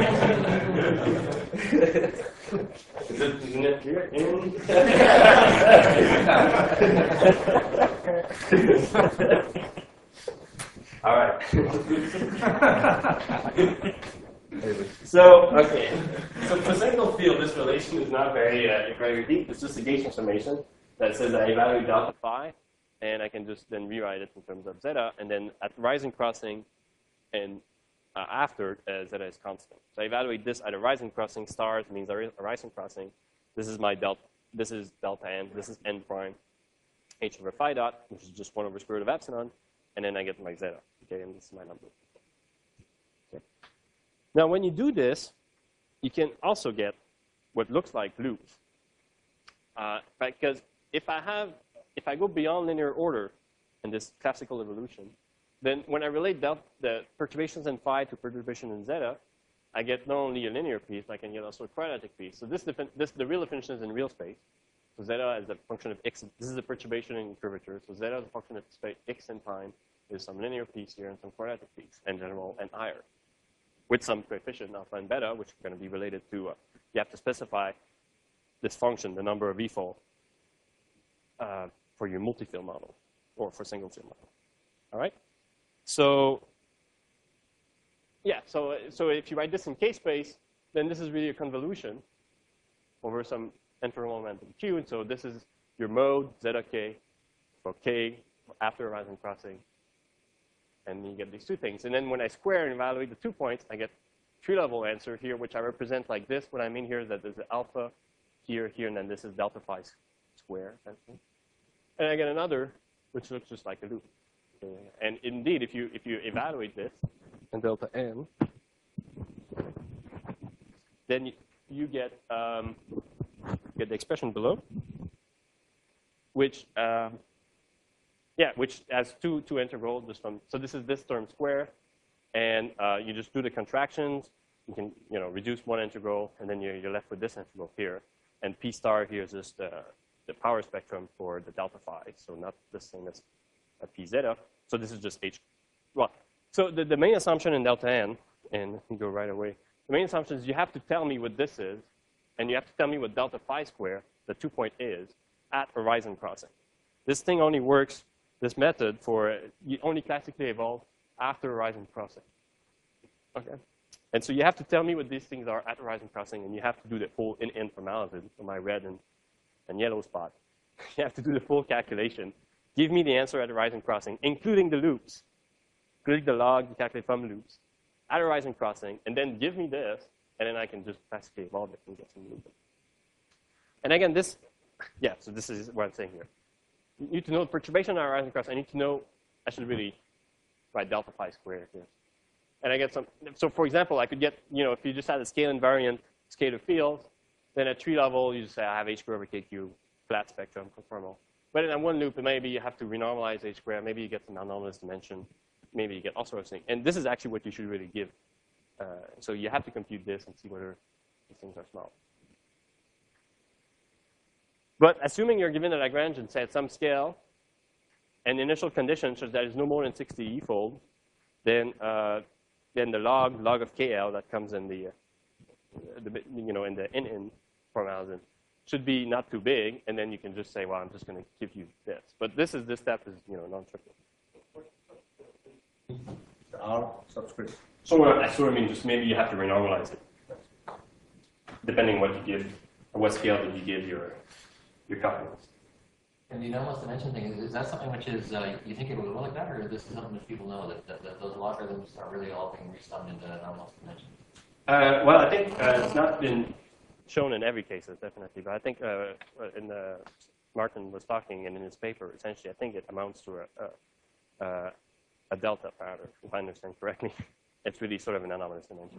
[SPEAKER 1] is it, isn't it clear? In. All right. So, okay. So for single field, this relation is not very, uh, very deep. It's just a gauge transformation that says I evaluate delta phi, and I can just then rewrite it in terms of zeta, and then at rising crossing and uh, after, uh, zeta is constant. So I evaluate this at a rising crossing. Stars means a rising crossing. This is my delta. This is delta n. This is n prime h over phi dot, which is just one over square root of epsilon, and then I get my zeta. Okay, and this is my number. Okay. Now, when you do this, you can also get what looks like loops, uh, because if I have, if I go beyond linear order in this classical evolution, then when I relate delta, the perturbations in phi to perturbation in zeta, I get not only a linear piece, but I can get also a quadratic piece. So this, this the real definition is in real space. So zeta is a function of x. This is a perturbation in curvature. So zeta is a function of space x and time. There's some linear piece here and some quadratic piece, and general and higher, with some coefficient alpha and beta, which are going to be related to. Uh, you have to specify this function, the number of E-fold, uh, for your multi-field model or for single field model. All right. So yeah. So so if you write this in K space, then this is really a convolution over some interval momentum Q. And so this is your mode zeta k for k after horizon crossing. And you get these two things. And then when I square and evaluate the two points, I get tree-level answer here, which I represent like this. What I mean here is that there's an alpha here, here, and then this is delta phi square. And I get another, which looks just like a loop. And indeed, if you if you evaluate this and delta n, then you, you get um, get the expression below, which um, yeah, which has two two integrals. Just from so this is this term square, and uh, you just do the contractions. You can you know reduce one integral, and then you're, you're left with this integral here. And p star here is just uh, the power spectrum for the delta phi, so not the same as a p zeta. So this is just h. Well, so the, the main assumption in delta n, and we go right away. The main assumption is you have to tell me what this is, and you have to tell me what delta phi square, the two point is, at horizon crossing. This thing only works. This method for you only classically evolve after horizon crossing. Okay. And so you have to tell me what these things are at horizon crossing, and you have to do the full in-in formality for my red and, and yellow spot. You have to do the full calculation. Give me the answer at horizon crossing, including the loops, including the log, you calculate from loops, at horizon crossing, and then give me this, and then I can just classically evolve it and get some movement. And again, this, yeah, so this is what I'm saying here. You need to know the perturbation at horizon crossing. I need to know, I should really write delta phi squared here. And I get some, so for example, I could get, you know, if you just had a scale invariant scalar field, then at tree level, you just say I have h squared over k cubed, flat spectrum, conformal. But in one loop, maybe you have to renormalize h squared, maybe you get some anomalous dimension, maybe you get all sorts of things. And this is actually what you should really give. Uh, so you have to compute this and see whether these things are small. But assuming you're given a Lagrangian, say at some scale, and the initial condition such that there is no more than sixty E-fold, then uh, then the log log of K L that comes in the, uh, the you know in the in-in formality should be not too big, and then you can just say, well, I'm just going to give you this. But this is this step is you know non-trivial.
[SPEAKER 4] R subscript.
[SPEAKER 1] So uh, I sort of mean just maybe you have to renormalize it, depending what you give, or what scale that you give your your couplings.
[SPEAKER 12] And the anomalous dimension thing, is that something which is, uh, you think it will go like that, or is this something which people know, that, that, that those logarithms are really all being resummed into anomalous dimension?
[SPEAKER 1] Uh, well, I think uh, it's not been shown in every case, definitely, but I think uh, in the, Martin was talking, and in his paper, essentially, I think it amounts to a, a, a delta parameter, if I understand correctly. It's really sort of an anomalous dimension.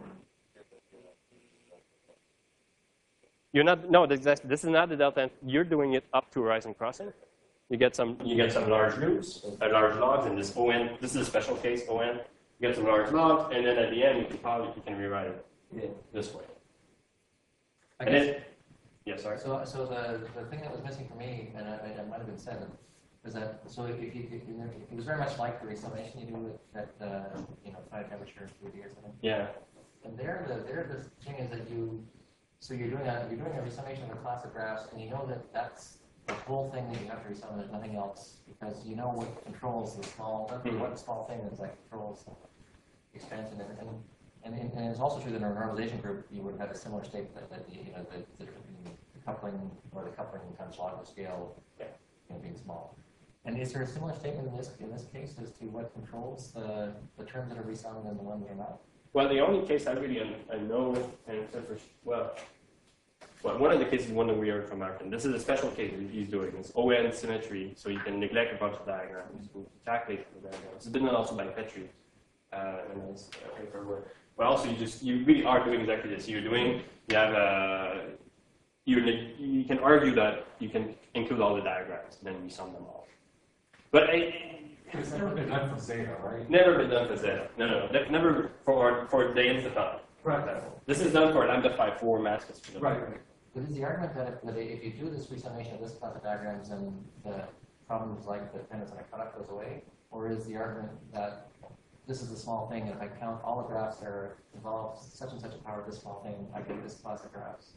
[SPEAKER 1] You're not, no, this, this is not the delta. You're doing it up to horizon crossing. You get some, you get some large loops, uh, large logs, and this O N. This is a special case O N. You get some large logs, and then at the end, you can probably you can rewrite it yeah. this way.
[SPEAKER 12] I
[SPEAKER 1] and
[SPEAKER 12] guess,
[SPEAKER 1] then, yeah, sorry.
[SPEAKER 12] So, so the the thing that was missing for me, and it, it might have been said, was that so if you, if you it was very much like the resummation you do with that uh, you know finite temperature through D or something.
[SPEAKER 1] Yeah.
[SPEAKER 12] And there, the there the thing is that you. So you're doing a you're doing a resummation of a class of graphs, and you know that that's the whole thing that you have to resum. There's nothing else because you know what controls the small mm-hmm. what small thing is that controls expansion. And and, and, and, and it's also true that in a normalization group you would have had a similar state that, that you know the, the, the coupling or the coupling times log of scale you know, being small. And is there a similar statement in this in this case as to what controls the the terms that are resummed and the ones that are not?
[SPEAKER 1] Well, the only case I really I know, and except for well, well, one of the cases, one that we heard from Martin. This is a special case that he's doing. It's O N symmetry, so you can neglect a bunch of diagrams, and calculate the diagrams. It's been done also by Petri, uh, in this paper. Where, but also, you just you really are doing exactly this. You're doing you have a you you can argue that you can include all the diagrams, and then you sum them all. But I.
[SPEAKER 10] It's never been done for Zeta, right?
[SPEAKER 1] Never been done for Zeta. No, no, no. Never for for the Instaton.
[SPEAKER 3] Right.
[SPEAKER 1] example. This is done for lambda phi four mass distribution.
[SPEAKER 3] Right, right.
[SPEAKER 12] But is the argument that if, that if you do this resummation of this class of diagrams and the problems like the dependence on a cutoff goes away? Or is the argument that this is a small thing, and if I count all the graphs that are involved such and such a power of this small thing, I get this class of graphs?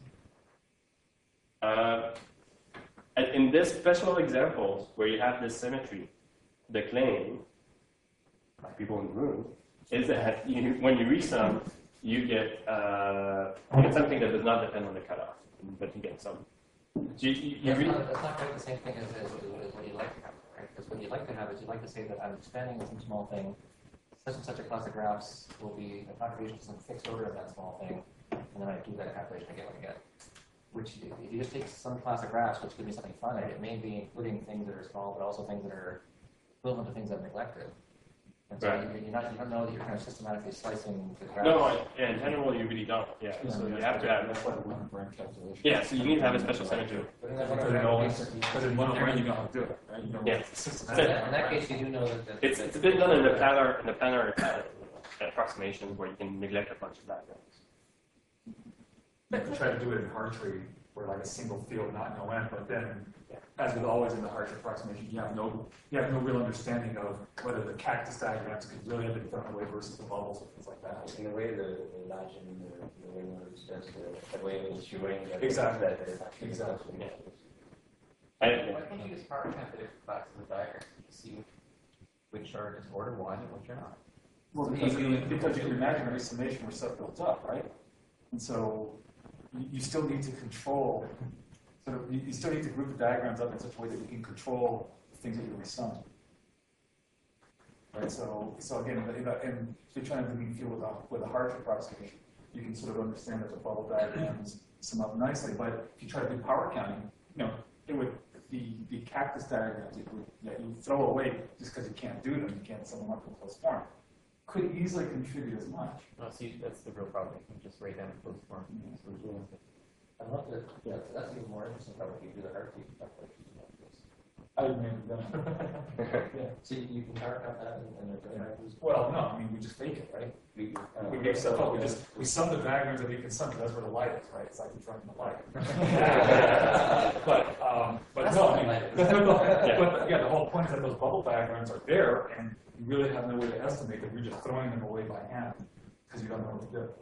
[SPEAKER 1] Uh, and in this special examples where you have this symmetry, the claim, by people in the room, is that you, when you resum, you get, uh, you get something that does not depend on the cutoff, but you get some. So you, you, you
[SPEAKER 12] That's
[SPEAKER 1] re-
[SPEAKER 12] not, that's not quite the same thing as, as, as what you'd like to have, right? Because what you'd like to have is you'd like to say that I'm expanding some small thing, such and such a class of graphs will be a contribution to some fixed order of that small thing, and then I do that calculation, I get what I get. Which, if you just take some class of graphs, which could be something finite, it may be including things that are small, but also things that are equivalent to things I've neglected. And so
[SPEAKER 1] Right.
[SPEAKER 12] you, you're not, you don't know that you're kind of systematically slicing the graphs.
[SPEAKER 1] No, I- yeah, in general, you really don't. Yeah, so you have to have. Yeah, so you need to have a special symmetry.
[SPEAKER 12] But in that
[SPEAKER 3] Because in all- because in one way you know how to do it, right? You know
[SPEAKER 1] Yeah.
[SPEAKER 3] what system-
[SPEAKER 12] In that, in that case, you do know that. that
[SPEAKER 1] It's it's been done in the planar in the planar uh, approximation where you can neglect a bunch of diagrams.
[SPEAKER 3] You can try to do it in Hartree, where like a single field, not no end, but then, as with always in the Hartree approximation, you have no, you have no real understanding of whether the cactus diagrams could really have been thrown away versus the bubbles and things like that.
[SPEAKER 13] In a way, the, the Latin, the, the way one understands the, the way of ensuring that.
[SPEAKER 3] Exactly.
[SPEAKER 13] That is actually
[SPEAKER 3] Exactly.
[SPEAKER 13] yeah.
[SPEAKER 1] I,
[SPEAKER 12] Why can't you just power count the different classes of diagrams to see which are just order one and which are not?
[SPEAKER 3] Well, because, because you can imagine every summation where stuff builds up, right? And so you, you still need to control, sort of, you, you still need to group the diagrams up in such a way that you can control the things that you're resumming. Right, so, so again, in the- in, if you're trying to do feel with a, with a Hartree approximation, you can sort of understand that the bubble diagrams sum up nicely, but if you try to do power counting, you know, it would, the, the cactus diagrams that you, that you throw away just because you can't do them, you can't sum them up in closed form, could easily contribute as much.
[SPEAKER 5] No, see, that's the real problem. You can just write down a closed form.
[SPEAKER 12] I love that. That's, that's even more interesting probably if you do the Hartree calculation.
[SPEAKER 3] I would maybe done. Yeah.
[SPEAKER 12] So you, you can power count that and, and
[SPEAKER 3] Yeah.
[SPEAKER 12] the
[SPEAKER 3] Well, no, I mean, we just fake it, right? We, we make stuff up, we just, we sum the diagrams that we can sum, because that's where the light is, right? It's like we're trying the light. But, um, but
[SPEAKER 12] That's
[SPEAKER 3] no,
[SPEAKER 12] not
[SPEAKER 3] I mean,
[SPEAKER 12] light.
[SPEAKER 3] but, yeah, the whole point is that those bubble diagrams are there, and you really have no way to estimate that you're just throwing them away by hand, because you don't know what to do.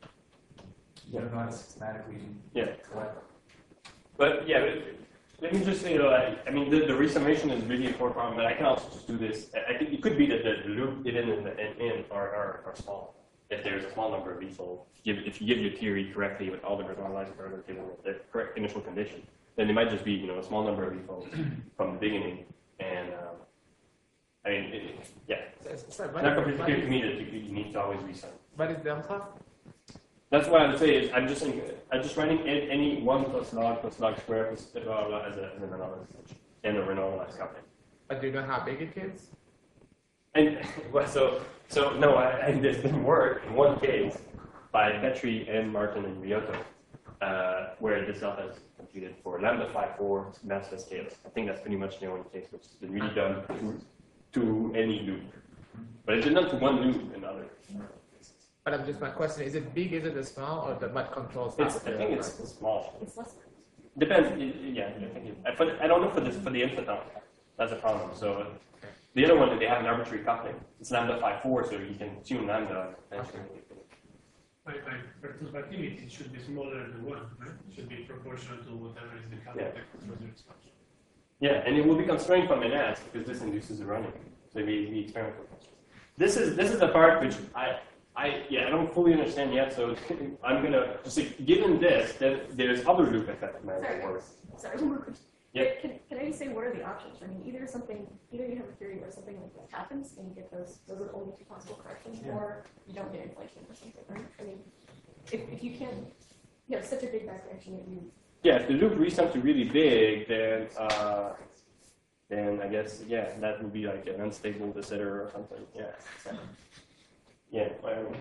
[SPEAKER 3] You don't know how to systematically
[SPEAKER 1] yeah.
[SPEAKER 3] collect them.
[SPEAKER 1] But yeah, but let me just say, though, I, I mean, the, the resummation is really important problem, but I can also just do this. I, I think it could be that the loop in and the and in are, are, are small. If there's a small number of lethal, if you give, if you give your theory correctly with all the normalized parameters given with the correct initial condition, then it might just be, you know, a small number of lethals from the beginning. And, um, I mean, it, it, yeah. It's
[SPEAKER 9] Sorry,
[SPEAKER 1] not completely clear to me that you, you need to always resum.
[SPEAKER 9] What is delta?
[SPEAKER 1] That's what I would say is I'm just saying, I'm just writing any, any one plus log plus log square plus blah, blah, blah as, a, as an analysis and a renormalized coupling.
[SPEAKER 9] But do you know how big it is?
[SPEAKER 1] And well, so so no, I, I, this didn't work in one case by Petri and Martin and Riotto, uh, where this delta is computed for lambda phi four massive scales. I think that's pretty much the only case which has been really done to, to any loop, but it's been done to one loop in other.
[SPEAKER 9] But I'm just my question: is it big? Is it small, or the what controls that?
[SPEAKER 1] It's, I think it's small.
[SPEAKER 6] It's less.
[SPEAKER 1] Depends. Yeah, I think it, I, for, I don't know for this for the inflaton. That's a problem. So the other one, they have an arbitrary coupling. It's lambda phi four, so you can tune lambda. Eventually.
[SPEAKER 14] By, by perturbativity, it should be smaller than one, right? It should be proportional to whatever is the coupling
[SPEAKER 1] Yeah.
[SPEAKER 14] that controls your expansion.
[SPEAKER 1] Yeah, and it will be constrained from N S because this induces a running. So it may be experimental constraints. This is this is the part which I. I, yeah, I don't fully understand yet, so I'm going to just say, given this, then there's other loop effect that
[SPEAKER 6] Sorry,
[SPEAKER 1] might work.
[SPEAKER 6] sorry, one more question.
[SPEAKER 1] Yep.
[SPEAKER 6] Can, can I just say what are the options? I mean, either something, either you have a theory where something like this happens and you get those, those are the only two possible corrections,
[SPEAKER 3] Yeah.
[SPEAKER 6] or you don't get inflation or something, right? I mean, if, if you can't, you have such a big back reaction that you.
[SPEAKER 1] Yeah, if the loop resums to really big, then uh, then I guess yeah, that would be like an unstable de Sitter or something. Yeah. Yeah. Well,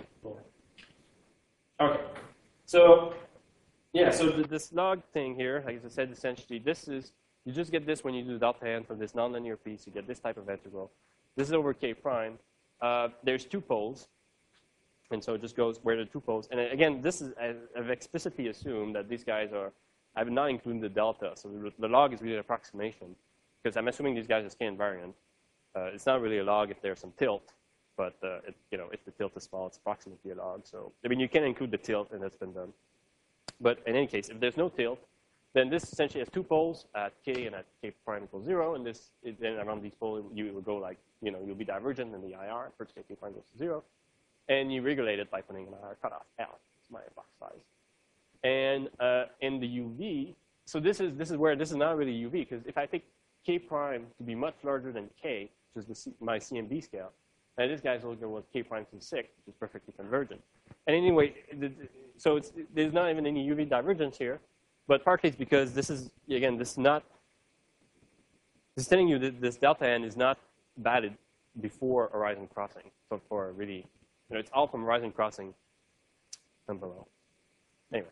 [SPEAKER 1] yeah. Okay. So yeah, so the, this log thing here, like I said, essentially this is you just get this when you do the delta n from this nonlinear piece. You get this type of integral. This is over k prime. Uh, there's two poles. And so it just goes where the two poles. And again, this is, I've explicitly assumed that these guys are, I've not included the delta. So the, the log is really an approximation, because I'm assuming these guys are scale invariant. Uh, it's not really a log if there's some tilt, but uh, it, you know, if the tilt is small, it's approximately a log. So I mean, you can include the tilt, and that's been done. But in any case, if there's no tilt, then this essentially has two poles at k and at k prime equals zero, and this then around these poles you will go like, you know, you'll be divergent in the I R for k prime equals to zero, and you regulate it by putting an I R cutoff L. It's my box size. And uh, in the U V, so this is this is where this is not really U V, because if I take k prime to be much larger than k, which is the C, my C M B scale, and this guy's looking with k prime to six, which is perfectly convergent. And anyway, the, so it's, there's not even any U V divergence here, but partly it's because this is, again, this is not, this is telling you that this delta n is not valid before horizon crossing. So for really, you know, it's all from horizon crossing and below. Anyway.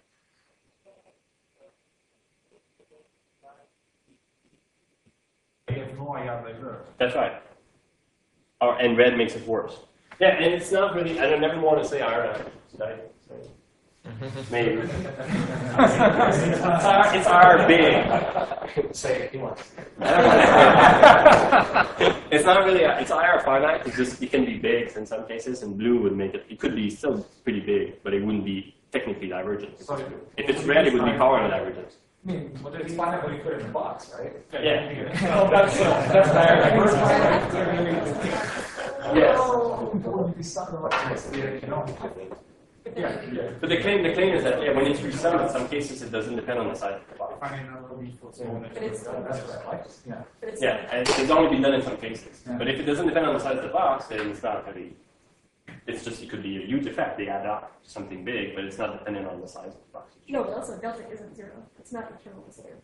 [SPEAKER 3] You have no I R diverge.
[SPEAKER 1] That's right. Oh, and red makes it worse. Yeah, and it's not really, I don't never want to say I R. Should I say? Maybe. It's R big. Say it, he wants. It's not really, a, it's I R finite. It's just, it can be big in some cases, and blue would make it, it could be still pretty big, but it wouldn't be technically divergent.
[SPEAKER 3] Sorry.
[SPEAKER 1] If it's red, it would be power divergent.
[SPEAKER 3] I mean, but it's fine when you put it in the box, right?
[SPEAKER 1] Yeah.
[SPEAKER 3] Oh, that's, uh, that's
[SPEAKER 1] Yes.
[SPEAKER 3] Yeah, yeah.
[SPEAKER 1] But the claim, the claim is that yeah, when it's resummed, in some cases it doesn't depend on the size of the box.
[SPEAKER 6] But it's,
[SPEAKER 3] Yeah.
[SPEAKER 6] but it's
[SPEAKER 1] Yeah, and it's only been done in some cases. But if it doesn't depend on the size of the box, then it's not really. It's just it could be a huge effect. They add up to something big, but it's not dependent on the size of the box.
[SPEAKER 6] no, but also delta isn't zero. It's not internal considered.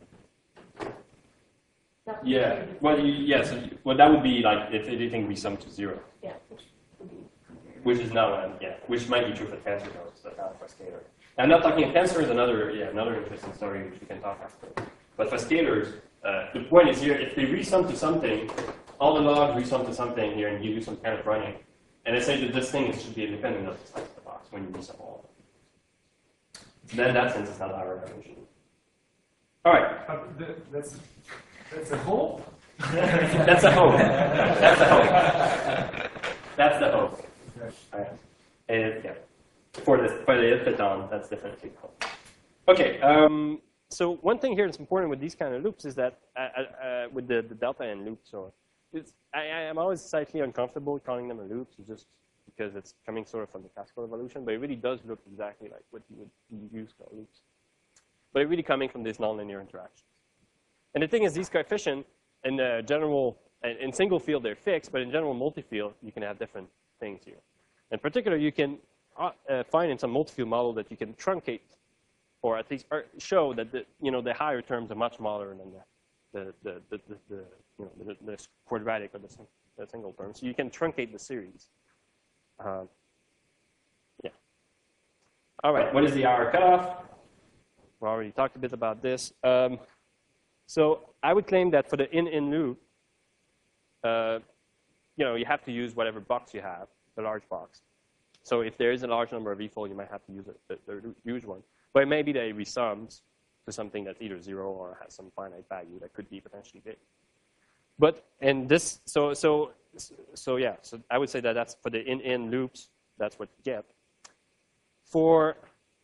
[SPEAKER 1] Yeah. Well, you, yeah. So you, well, that would be like if anything resummed to zero.
[SPEAKER 6] Yeah. Which would be.
[SPEAKER 1] Which is now, um, yeah, which might be true for tensor nodes, but not for scalar. I'm not talking, tensor is another, yeah, another interesting story which we can talk after. But for scalars, uh, the point is here, if they resum to something, all the logs resum to something here, and you do some kind of running, and they say that this thing is, should be independent of the size of the box when you resum all of them. So then in that sense, it's not our dimension. All right.
[SPEAKER 3] Uh, the, that's, that's a hope?
[SPEAKER 1] That's a hope. That's a hope. That's the hope. Right. And, yeah. For this, for the Python, that's definitely cool. Okay. Um, so one thing here that's important with these kind of loops is that uh, uh, with the, the delta n loops, or it's, I, I am always slightly uncomfortable calling them a loop, just because it's coming sort of from the classical evolution, but it really does look exactly like what you would use for loops. But it's really coming from these nonlinear interactions. And the thing is, these coefficients in the general, in single field they're fixed, but in general multi-field you can have different things here. In particular, you can uh, uh, find in some multi-field model that you can truncate, or at least or show that the you know the higher terms are much smaller than the the the, the, the you know the, the quadratic or the, the single term. So you can truncate the series. Uh, yeah. All right. What is the I R cutoff? We already talked a bit about this. Um, so I would claim that for the in-in loop, uh, you know, you have to use whatever box you have, the large box. So if there is a large number of E-fold, you might have to use the, the, the huge one. But it may be that it resums to something that's either zero or has some finite value that could be potentially big. But and this, so so so yeah. So I would say that that's for the in-in loops. That's what you get. For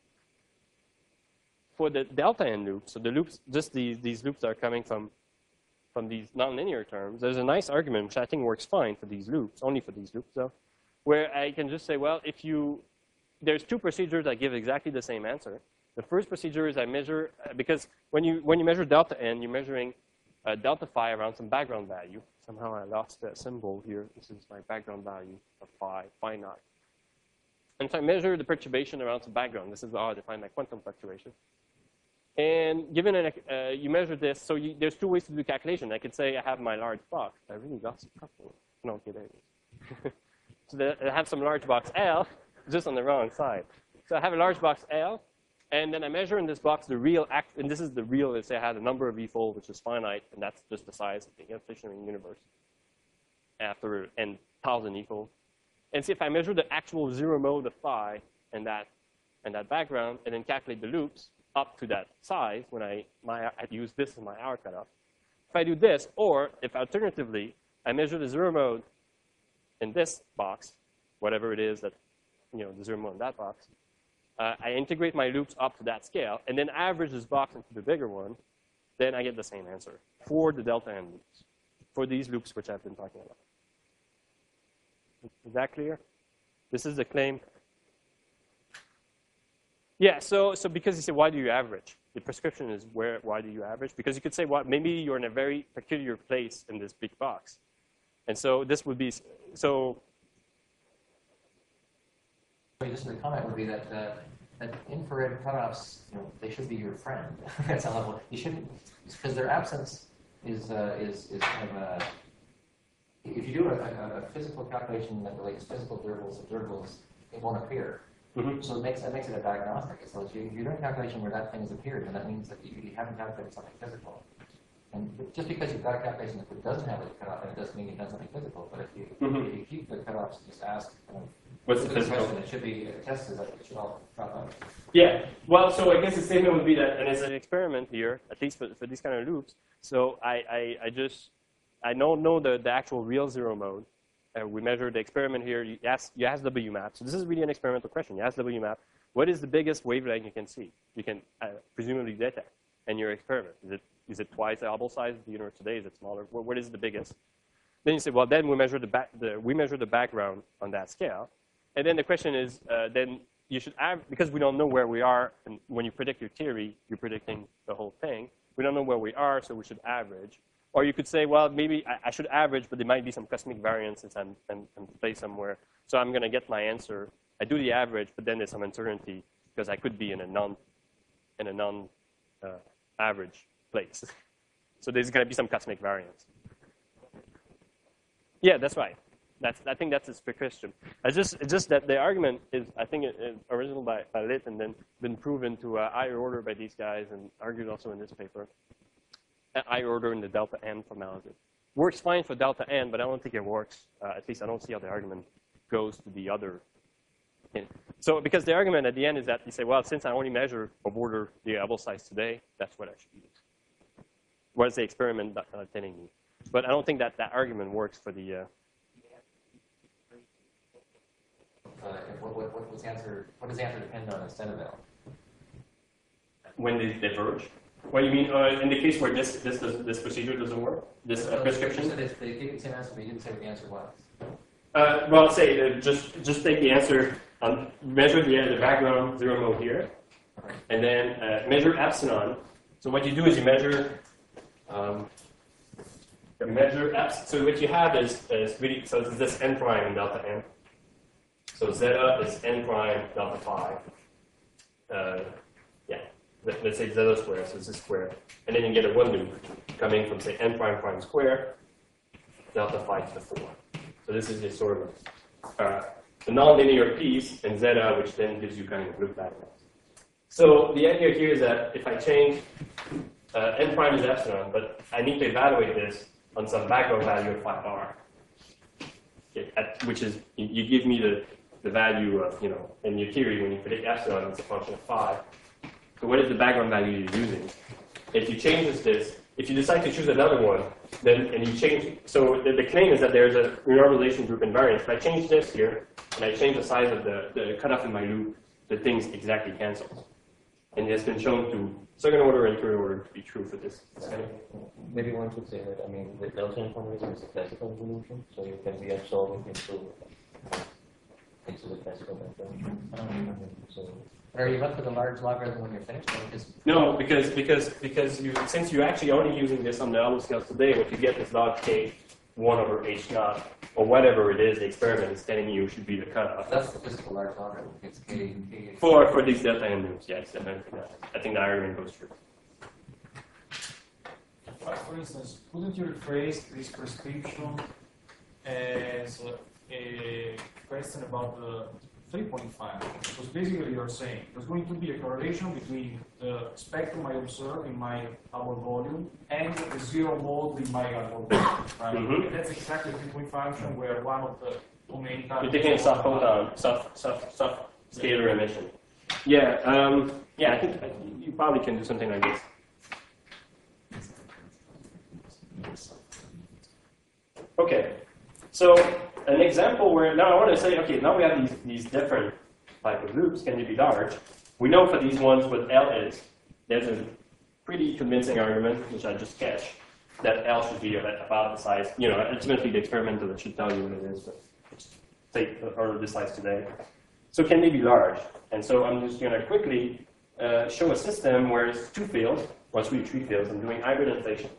[SPEAKER 1] for the delta n loops, so the loops, just these these loops are coming from from these nonlinear terms. There's a nice argument which I think works fine for these loops, only for these loops though, where I can just say, well, if you there's two procedures that give exactly the same answer. The first procedure is I measure because when you when you measure delta n, you're measuring uh, delta phi around some background value. Somehow I lost that symbol here. This is my background value of phi, phi naught. And so I measure the perturbation around some background. This is how I define my quantum fluctuation. And given an, uh, you measure this, so you, there's two ways to do calculation. I could say I have my large box. I really lost a couple. No, okay, there it is. So the, I have some large box L, just on the wrong side. So I have a large box L, and then I measure in this box the real act, and this is the real, let's say I had a number of E-fold, which is finite, and that's just the size of the inflationary universe after n thousand E-fold. and see if I measure the actual zero mode of phi and that, and that background, and then calculate the loops up to that size when I, my, I use this as my hour cutoff. If I do this, or if alternatively, I measure the zero mode in this box, whatever it is that, you know, the zero mode in that box, uh, I integrate my loops up to that scale, and then average this box into the bigger one, then I get the same answer for the delta n loops, for these loops which I've been talking about. Is that clear? This is the claim. Yeah, so, so because you say, why do you average? The prescription is where, why do you average? Because you could say, well, maybe you're in a very peculiar place in this big box. And so this would be, so.
[SPEAKER 12] Just the comment would be that, uh, that infrared cutoffs, you know, they should be your friend. That's a level. You shouldn't, because their absence is, uh, is, is kind of a, if you do a, a, a physical calculation that relates physical observables, observables, it won't appear. Mm-hmm. So it makes, that makes it a diagnostic. So if, you, if you're doing a calculation where that thing has appeared, then that means that you, you haven't calculated something physical. And just because you've got a calculation that doesn't have a cutoff, it doesn't mean you've done something physical. But if you, mm-hmm. if you keep the cutoffs, just ask, kind of,
[SPEAKER 1] what's the physical?
[SPEAKER 12] Question, it should be tested that it should all drop out.
[SPEAKER 1] Yeah. Well, so I guess the statement would be that, and it's an experiment here, at least for, for these kind of loops. So I, I, I just, I don't know the, the actual real zero mode. Uh, we measure the experiment here. You ask, you ask W map. So this is really an experimental question. You ask W map, what is the biggest wavelength you can see? You can uh, presumably detect in your experiment. Is it, is it twice the Hubble size of the universe today? Is it smaller? What, what is the biggest? Then you say, well, then we measure the, back, the, we measure the background on that scale. And then the question is, uh, then you should have, because we don't know where we are, and when you predict your theory, you're predicting the whole thing. We don't know where we are, so we should average. Or you could say, well, maybe I, I should average, but there might be some cosmic variance since I'm, I'm, I'm placed somewhere. So I'm going to get my answer. I do the average, but then there's some uncertainty because I could be in a non, in a non uh, average place. So there's going to be some cosmic variance. Yeah, that's right. That's, I think that's its question. It's just, it's just that the argument is, I think, it, it original by, by Litt and then been proven to uh, higher order by these guys and argued also in this paper. At higher order in the delta n formality. Works fine for delta n, but I don't think it works. Uh, at least I don't see how the argument goes to the other. So because the argument at the end is that you say, well, since I only measure of order the Hubble size today, that's what I should use. What is the experiment uh, telling me? But I don't think that that argument works for the. Uh,
[SPEAKER 12] uh, what, what, what, was the answer, what does the answer depend on instead of that?
[SPEAKER 1] When they diverge? What do you mean uh, in the case where this this does, this procedure doesn't work? This uh, prescription?
[SPEAKER 12] You said if they gave you the same answer, but you didn't say what the answer was.
[SPEAKER 1] Uh, well, say uh, just just take the answer, um, measure the the background zero mode here, and then uh, measure epsilon. So what you do is you measure um, you measure epsilon. So what you have is is really so it's this n prime and delta n. So zeta is n prime delta phi. Uh, yeah. Let's say zeta square, so it's a square. And then you get a one loop coming from, say, n prime prime square, delta phi to the four. So this is just sort of uh, the nonlinear piece in zeta, which then gives you kind of loop background. So the idea here is that if I change, uh, n prime is epsilon, but I need to evaluate this on some background value of phi bar, okay, at, which is, you, you give me the, the value of, you know, in your theory, when you predict epsilon, it's a function of phi. So what is the background value you're using? If you change this, if you decide to choose another one, then and you change, so the, the claim is that there's a renormalization group invariance. If I change this here, and I change the size of the, the cutoff in my loop, the things exactly cancel. And it's been shown to second order and third order to be true for this.
[SPEAKER 13] Maybe one could say that, I mean, the delta information is a classical evolution, so you can be absorbing into, into the classical method. So,
[SPEAKER 12] are you left with a large logarithm when you're finished? Just
[SPEAKER 1] no, because because because you since you're actually only using this on the Hubble scale today, what you get is log k one over h naught or whatever it is the experiment is telling you should be the cutoff.
[SPEAKER 12] That's the physical large logarithm. It's k. k
[SPEAKER 1] for for these delta n loops, yes, definitely. I think the argument goes through.
[SPEAKER 3] For instance, couldn't you rephrase this prescription as a question about the three point five? Because basically you're saying there's going to be a correlation between the spectrum I observe in my Hubble volume and the zero mode in my Hubble volume, right?
[SPEAKER 1] Mm-hmm.
[SPEAKER 3] And that's exactly the three point function where one of the Aumenta.
[SPEAKER 1] You're taking a soft photon, soft, soft, soft scalar emission. Yeah, um, yeah, I think you probably can do something like this. Okay, so an example where, now I want to say, okay, now we have these, these different type of loops, can they be large? We know for these ones what L is. There's a pretty convincing argument, which I just sketched, that L should be about the size, you know, ultimately the experimental that should tell you what it is, but take part of this size today. So can they be large? And so I'm just going to quickly uh, show a system where it's two fields, well, it's really three fields. I'm doing hybrid inflation,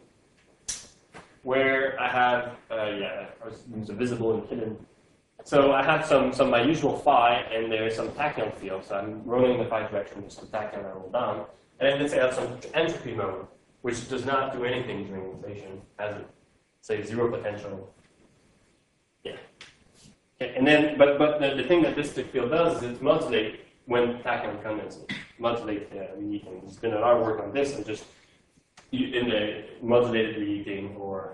[SPEAKER 1] where I have, uh, yeah, I was using visible and hidden. So I have some, some my usual phi, and there's some tachyon field. So I'm rolling in the phi direction, just the tachyon I roll down. And then let's say I have some entropy mode, which does not do anything during inflation, has a, say, zero potential. Yeah. Okay, and then, but but the, the thing that this stick field does is it modulates when tachyon condenses, modulate the reheating. There's been a lot of work on this, and just in the modulated reheating or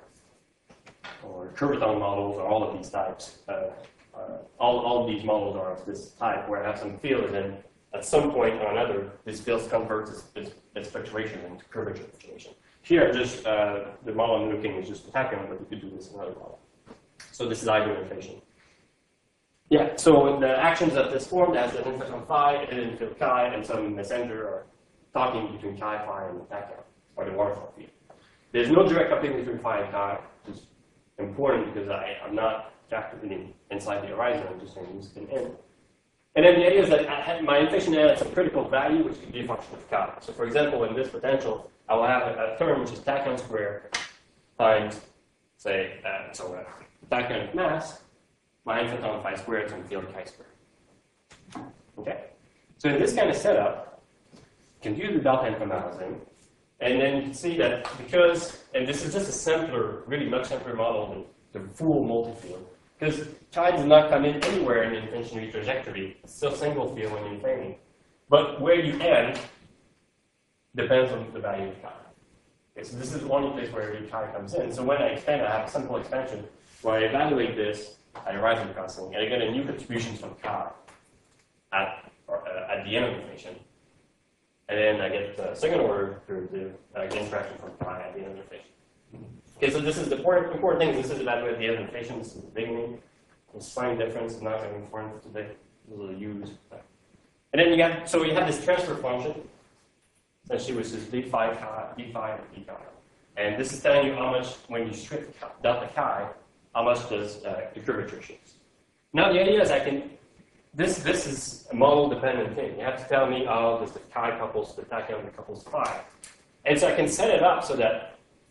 [SPEAKER 1] or curvaton models or all of these types. Uh, uh, all all of these models are of this type where I have some field, and then at some point or another, this field converts its, its, its fluctuation into curvature fluctuation. Here, just uh, the model I'm looking is just tachyon, but you could do this in another model. So this is hybrid inflation. Yeah, so the actions of this form has an influx on phi, and an field chi, and some messenger are talking between chi, phi, and the tachyon, or the waterfall field. There's no direct coupling between phi and chi, which is important because I, I'm not calculating inside the horizon, I'm just saying use an in. And then the idea is that I have my inflation N has a critical value, which can be a function of chi. So for example, in this potential, I will have a, a term which is tachyon squared times, say, uh, so uh, tachyon mass, my inflaton phi squared times field chi squared. Okay? So in this kind of setup, you can do the delta N balancing, and then you can see that because, and this is just a simpler, really much simpler model than the full multi-field, because chi does not come in anywhere in the inflationary trajectory. It's still single field when you're inflating. But where you end depends on the value of chi. Okay, so this is the only place where your chi comes in. So when I expand, I have a simple expansion where I evaluate this at horizon crossing, and I get a new contribution from chi at, or, uh, at the end of inflation. And then I get the second order derivative, I get interaction from chi at the end of inflation. Okay, so this is the important, important thing. This is evaluated at the end of inflation. This is the beginning. The sign difference is not very important today. This is a use. And then you have, so you have this transfer function, essentially, which is d phi chi, d phi, and d chi. And this is telling you how much, when you strip delta chi, how much does uh, the curvature shift. Now the idea is I can, this this is a model-dependent thing. You have to tell me how does the chi couples to the tachyon couples phi. And so I can set it up so that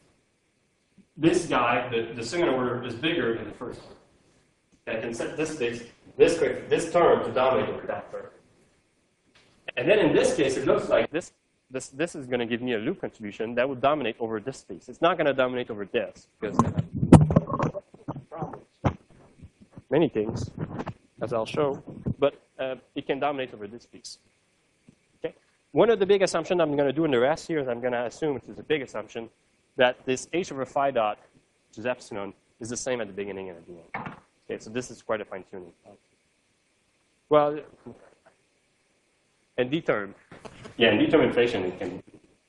[SPEAKER 1] this guy, the, the second order, is bigger than the first one. I can set this this this this term to dominate over that term. And then in this case, it looks like this this this is going to give me a loop contribution that would dominate over this piece. It's not going to dominate over this because many things, as I'll show, but uh, it can dominate over this piece. Okay. One of the big assumptions I'm going to do in the rest here is I'm going to assume, which is a big assumption, that this h over phi dot, which is epsilon, is the same at the beginning and at the end. Okay, so this is quite a fine-tuning. Well, and D term. Yeah, and D term inflation, it can.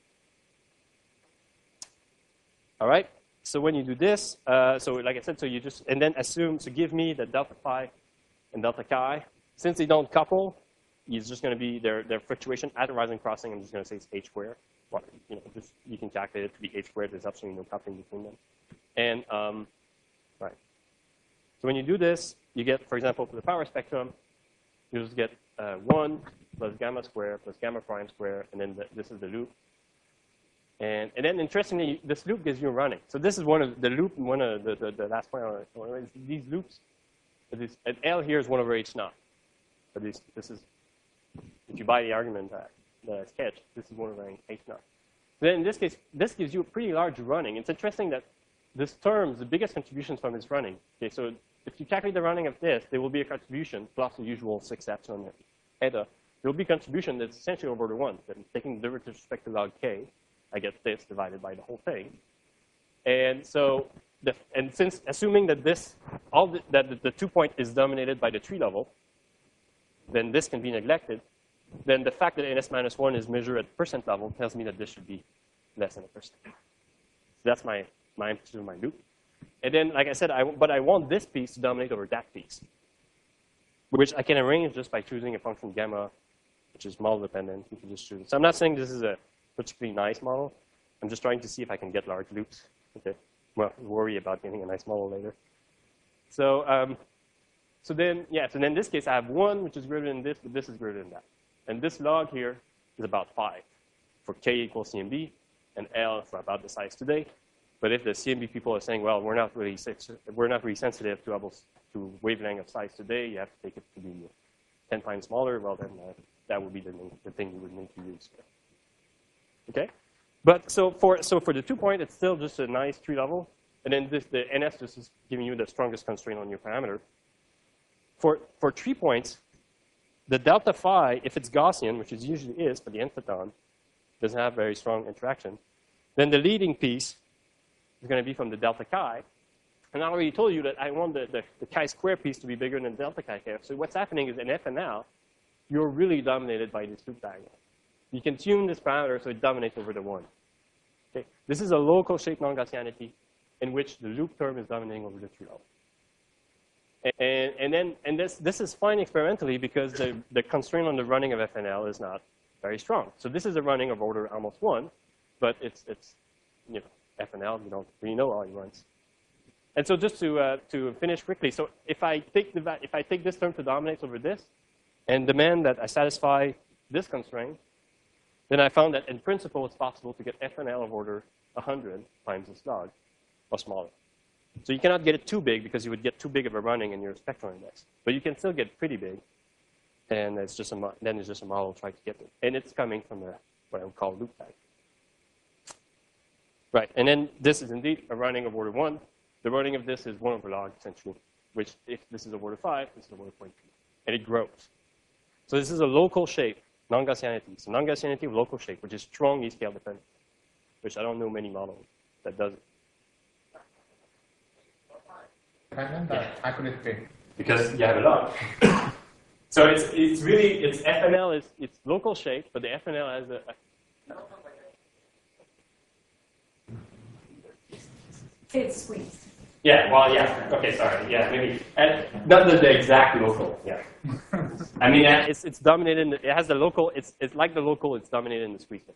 [SPEAKER 1] All right, so when you do this, uh, so like I said, so you just, and then assume, so give me the delta phi and delta chi. Since they don't couple, it's just going to be their, their fluctuation at horizon crossing. I'm just going to say it's h squared. Well, you know, just, you can calculate it to be h squared. There's absolutely no coupling between them. And, um, right. So when you do this, you get, for example, for the power spectrum, you just get uh, one plus gamma squared plus gamma prime squared, and then the, this is the loop. And, and then interestingly, this loop gives you a running. So this is one of the loop, one of the, the, the last point, is these loops. This, and L here is one over h naught. But this, this is, if you buy the argument that, that I sketched, this is one over h naught. Then in this case, this gives you a pretty large running. It's interesting that this term is the biggest contributions from this running. Okay, so if you calculate the running of this, there will be a contribution plus the usual six epsilon eta. There will be a contribution that's essentially over the one. That taking the derivative with respect to log k, I get this divided by the whole thing. And so the, and since assuming that this, all the, that the, the two point is dominated by the tree level, then this can be neglected. Then the fact that N S minus one is measured at percent level tells me that this should be less than a percent. So that's my, my amplitude of my loop. And then, like I said, I, but I want this piece to dominate over that piece, which I can arrange just by choosing a function gamma, which is model dependent. You can just choose it. So I'm not saying this is a particularly nice model. I'm just trying to see if I can get large loops. Okay. Well, worry about getting a nice model later. So, um, so then, yeah, so then in this case, I have one, which is greater than this, but this is greater than that. And this log here is about five for k equals C M B, and L for about the size today. But if the C M B people are saying, well, we're not really we're not really sensitive to levels to wavelength of size today, you have to take it to be ten times smaller. Well, then uh, that would be the, the thing you would need to use. Okay. But so for so for the two point, it's still just a nice tree level, and then this, the N S just is giving you the strongest constraint on your parameter. For for three points, the delta phi, if it's Gaussian, which it usually is for the n photon, doesn't have very strong interaction. Then the leading piece is going to be from the delta chi, and I already told you that I want the, the, the chi square piece to be bigger than delta chi k. So what's happening is in F N L, you're really dominated by this loop diagonal. You can tune this parameter so it dominates over the one. Okay. This is a local shape non-Gaussianity in which the loop term is dominating over the tree level. And, and then, and this, this is fine experimentally because the, the constraint on the running of F N L is not very strong. So this is a running of order almost one, but it's, it's you know, F N L, you don't really know how it runs. And so just to, uh, to finish quickly, so if I, take the, if I take this term to dominate over this and demand that I satisfy this constraint, then I found that in principle it's possible to get F N L of order one hundred times this log or smaller. So you cannot get it too big because you would get too big of a running in your spectral index. But you can still get pretty big. And it's just a, then it's just a model trying to get it. And it's coming from a, what I would call loop type. Right, and then this is indeed a running of order one. The running of this is one over log, essentially, which if this is of order five, this is of order zero point two. And it grows. So this is a local shape, non-Gaussianity. So non-Gaussianity of local shape, which is strongly scale dependent, which I don't know many models that does it.
[SPEAKER 9] Yeah.
[SPEAKER 1] Because you have a log. So it's it's really it's F N L is it's local shape, but the F N L has a, a
[SPEAKER 6] It's squeezed.
[SPEAKER 1] yeah. Well, yeah. Okay, sorry. Yeah, maybe and not the, the exact local. Yeah. I mean, it's it's dominated. In the, it has the local. It's it's like the local. It's dominated in the squeeze.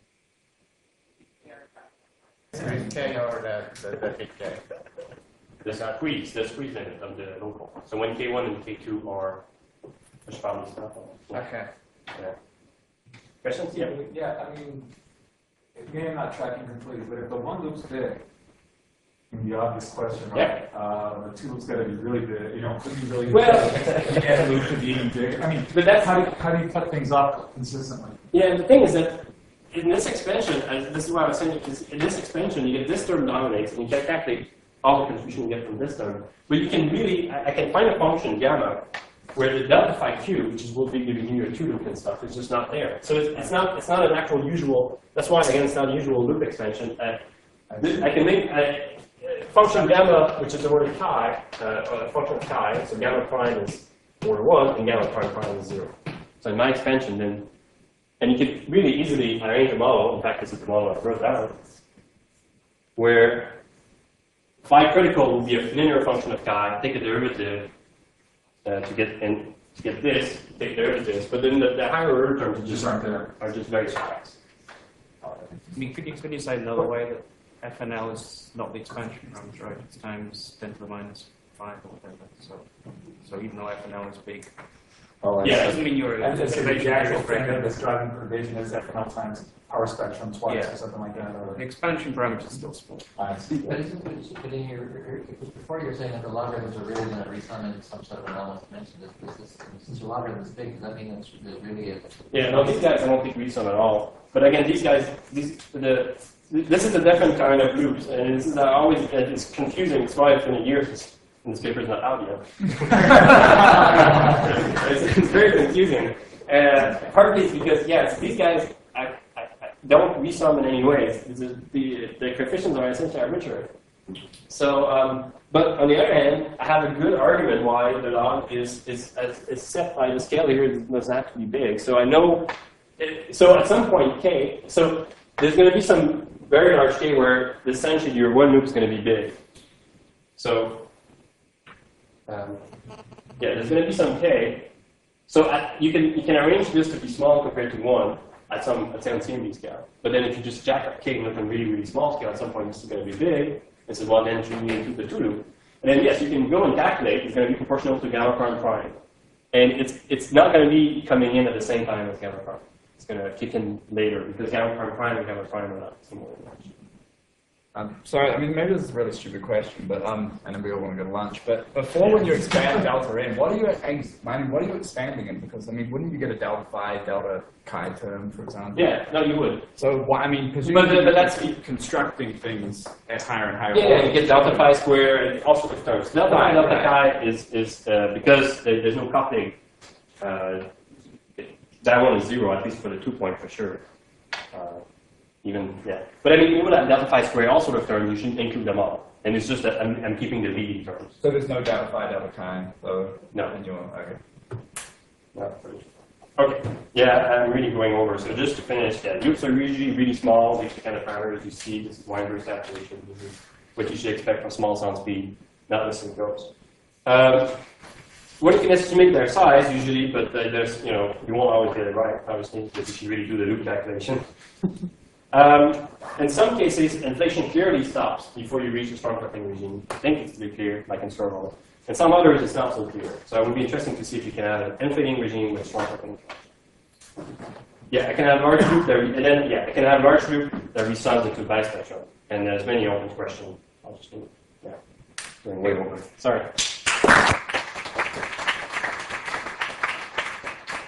[SPEAKER 9] K or the the, the big K.
[SPEAKER 1] The squeeze, the squeeze limit of the local. So when K one and K two are probably stuff.
[SPEAKER 9] Okay.
[SPEAKER 1] Yeah. Questions?
[SPEAKER 3] Yeah, yeah, I mean, maybe I'm not tracking completely, but if the one loop's big,
[SPEAKER 10] The obvious question,
[SPEAKER 1] yeah.
[SPEAKER 10] right? Uh, the two loop's got to be really big. You know, could be really
[SPEAKER 1] well,
[SPEAKER 10] big. And the loop could be even bigger. I mean,
[SPEAKER 1] but that's
[SPEAKER 10] how do you, how do you cut things up consistently?
[SPEAKER 1] Yeah, and the thing is that in this expansion, and this is why I was saying, because in this expansion, you get this term dominates, and you can calculate all the contribution you get from this term. But you can really, I, I can find a function, gamma, where the delta phi q, which is what we giving you your two loop and stuff, is just not there. So it's, it's not it's not an actual usual, that's why, again, it's not a usual loop expansion. Uh, this, I can make a, a function gamma, which is the order chi, uh, a function of chi, so gamma prime is order one, and gamma prime prime is zero. So in my expansion, then, and you can really easily arrange a model, in fact, this is the model I wrote down, where phi critical will be a linear function of chi, take the derivative uh, to get and to get this, take derivatives, but then the, the higher order terms just aren't there, are just very surprised.
[SPEAKER 11] I mean, could you, could you say another way that F N L is not the expansion parameter, right? It's times ten to the minus five or whatever. So, so even though F N L is big,
[SPEAKER 10] Oh,
[SPEAKER 11] yeah, it doesn't mean you're.
[SPEAKER 10] And it's
[SPEAKER 11] a
[SPEAKER 10] the actual thing that's driving perturbation is F N L times power spectrum twice
[SPEAKER 11] yeah.
[SPEAKER 10] or something like that. Or
[SPEAKER 11] the expansion parameter is still small.
[SPEAKER 10] I see.
[SPEAKER 12] But isn't it, but in your, before you're saying that the logarithms are really going to resum in some sort of anomalous dimension, this, this, since your logarithm is big, does that mean that there's really a...
[SPEAKER 1] Yeah, no, these guys I don't think resum at all. But again, these guys, these, the, this is a different kind of loops, and this is uh, always, it's confusing. It's why it's been a year since this paper is not out yet. it's, it's very confusing. Uh, partly because, yes, these guys I, I, I don't resum in any way. The, the, the coefficients are essentially arbitrary. So, um, but on the other hand, I have a good argument why the log is, is, is set by the scale here doesn't have to be big. So I know, it, so at some point k, so there's going to be some very large k where essentially your one loop is going to be big. So, um, yeah, there's going to be some k. So at, you can you can arrange this to be small compared to one at some at some C M D scale. But then if you just jack up k and look at really really small scale, at some point this is going to be big. This is one entry into the two loop. And then yes, you can go and calculate. It's going to be proportional to gamma prime prime, and it's it's not going to be coming in at the same time as gamma prime. It's going to kick in later because gamma prime prime and gamma prime are not similar.
[SPEAKER 15] Um, sorry, I mean, maybe this is a really stupid question, but um, and then we all want to go to lunch. But before, when you expand delta n, what are you? I mean, what are you expanding in? Because I mean, wouldn't you get a delta phi, delta chi term, for example?
[SPEAKER 1] Yeah, no, you would.
[SPEAKER 15] So why? I mean, because
[SPEAKER 1] but, but that's
[SPEAKER 15] keep constructing things at higher and higher.
[SPEAKER 1] Yeah, yeah, you get delta phi square and all sorts of terms. Delta phi, delta chi is is uh, because there, there's no coupling. Uh, that one is zero, at least for the two point for sure. Uh, Even, yeah. But I mean, even at delta phi square, all sort of terms, you shouldn't include them all. And it's just that I'm, I'm keeping the leading terms.
[SPEAKER 15] So there's no delta phi, delta chi, so
[SPEAKER 1] no.
[SPEAKER 15] Okay.
[SPEAKER 1] No. Okay. Yeah, I'm really going over. So just to finish, yeah, loops are usually really small. These are the kind of parameters you see. This is Weinberg saturation. This is what you should expect from small sound speed, not listening ghosts. Um, What you can estimate their size usually, but uh, there's, you know, you won't always get it right, obviously, because you should really do the loop calculation. Um, in some cases, inflation clearly stops before you reach a storm cutting regime. I think it's pretty clear, like in Storm. In some others, it's not so clear. So it would be interesting to see if you can have an inflating regime with storm cutting. Yeah, I can have large loop that, re and then yeah, I can have large loop that resolves into bispectrum. And there's many open questions. I'll just do, yeah, going way over. Sorry.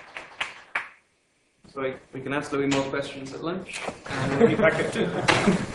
[SPEAKER 11] So we can ask Louis more questions at lunch, and we'll be back at two.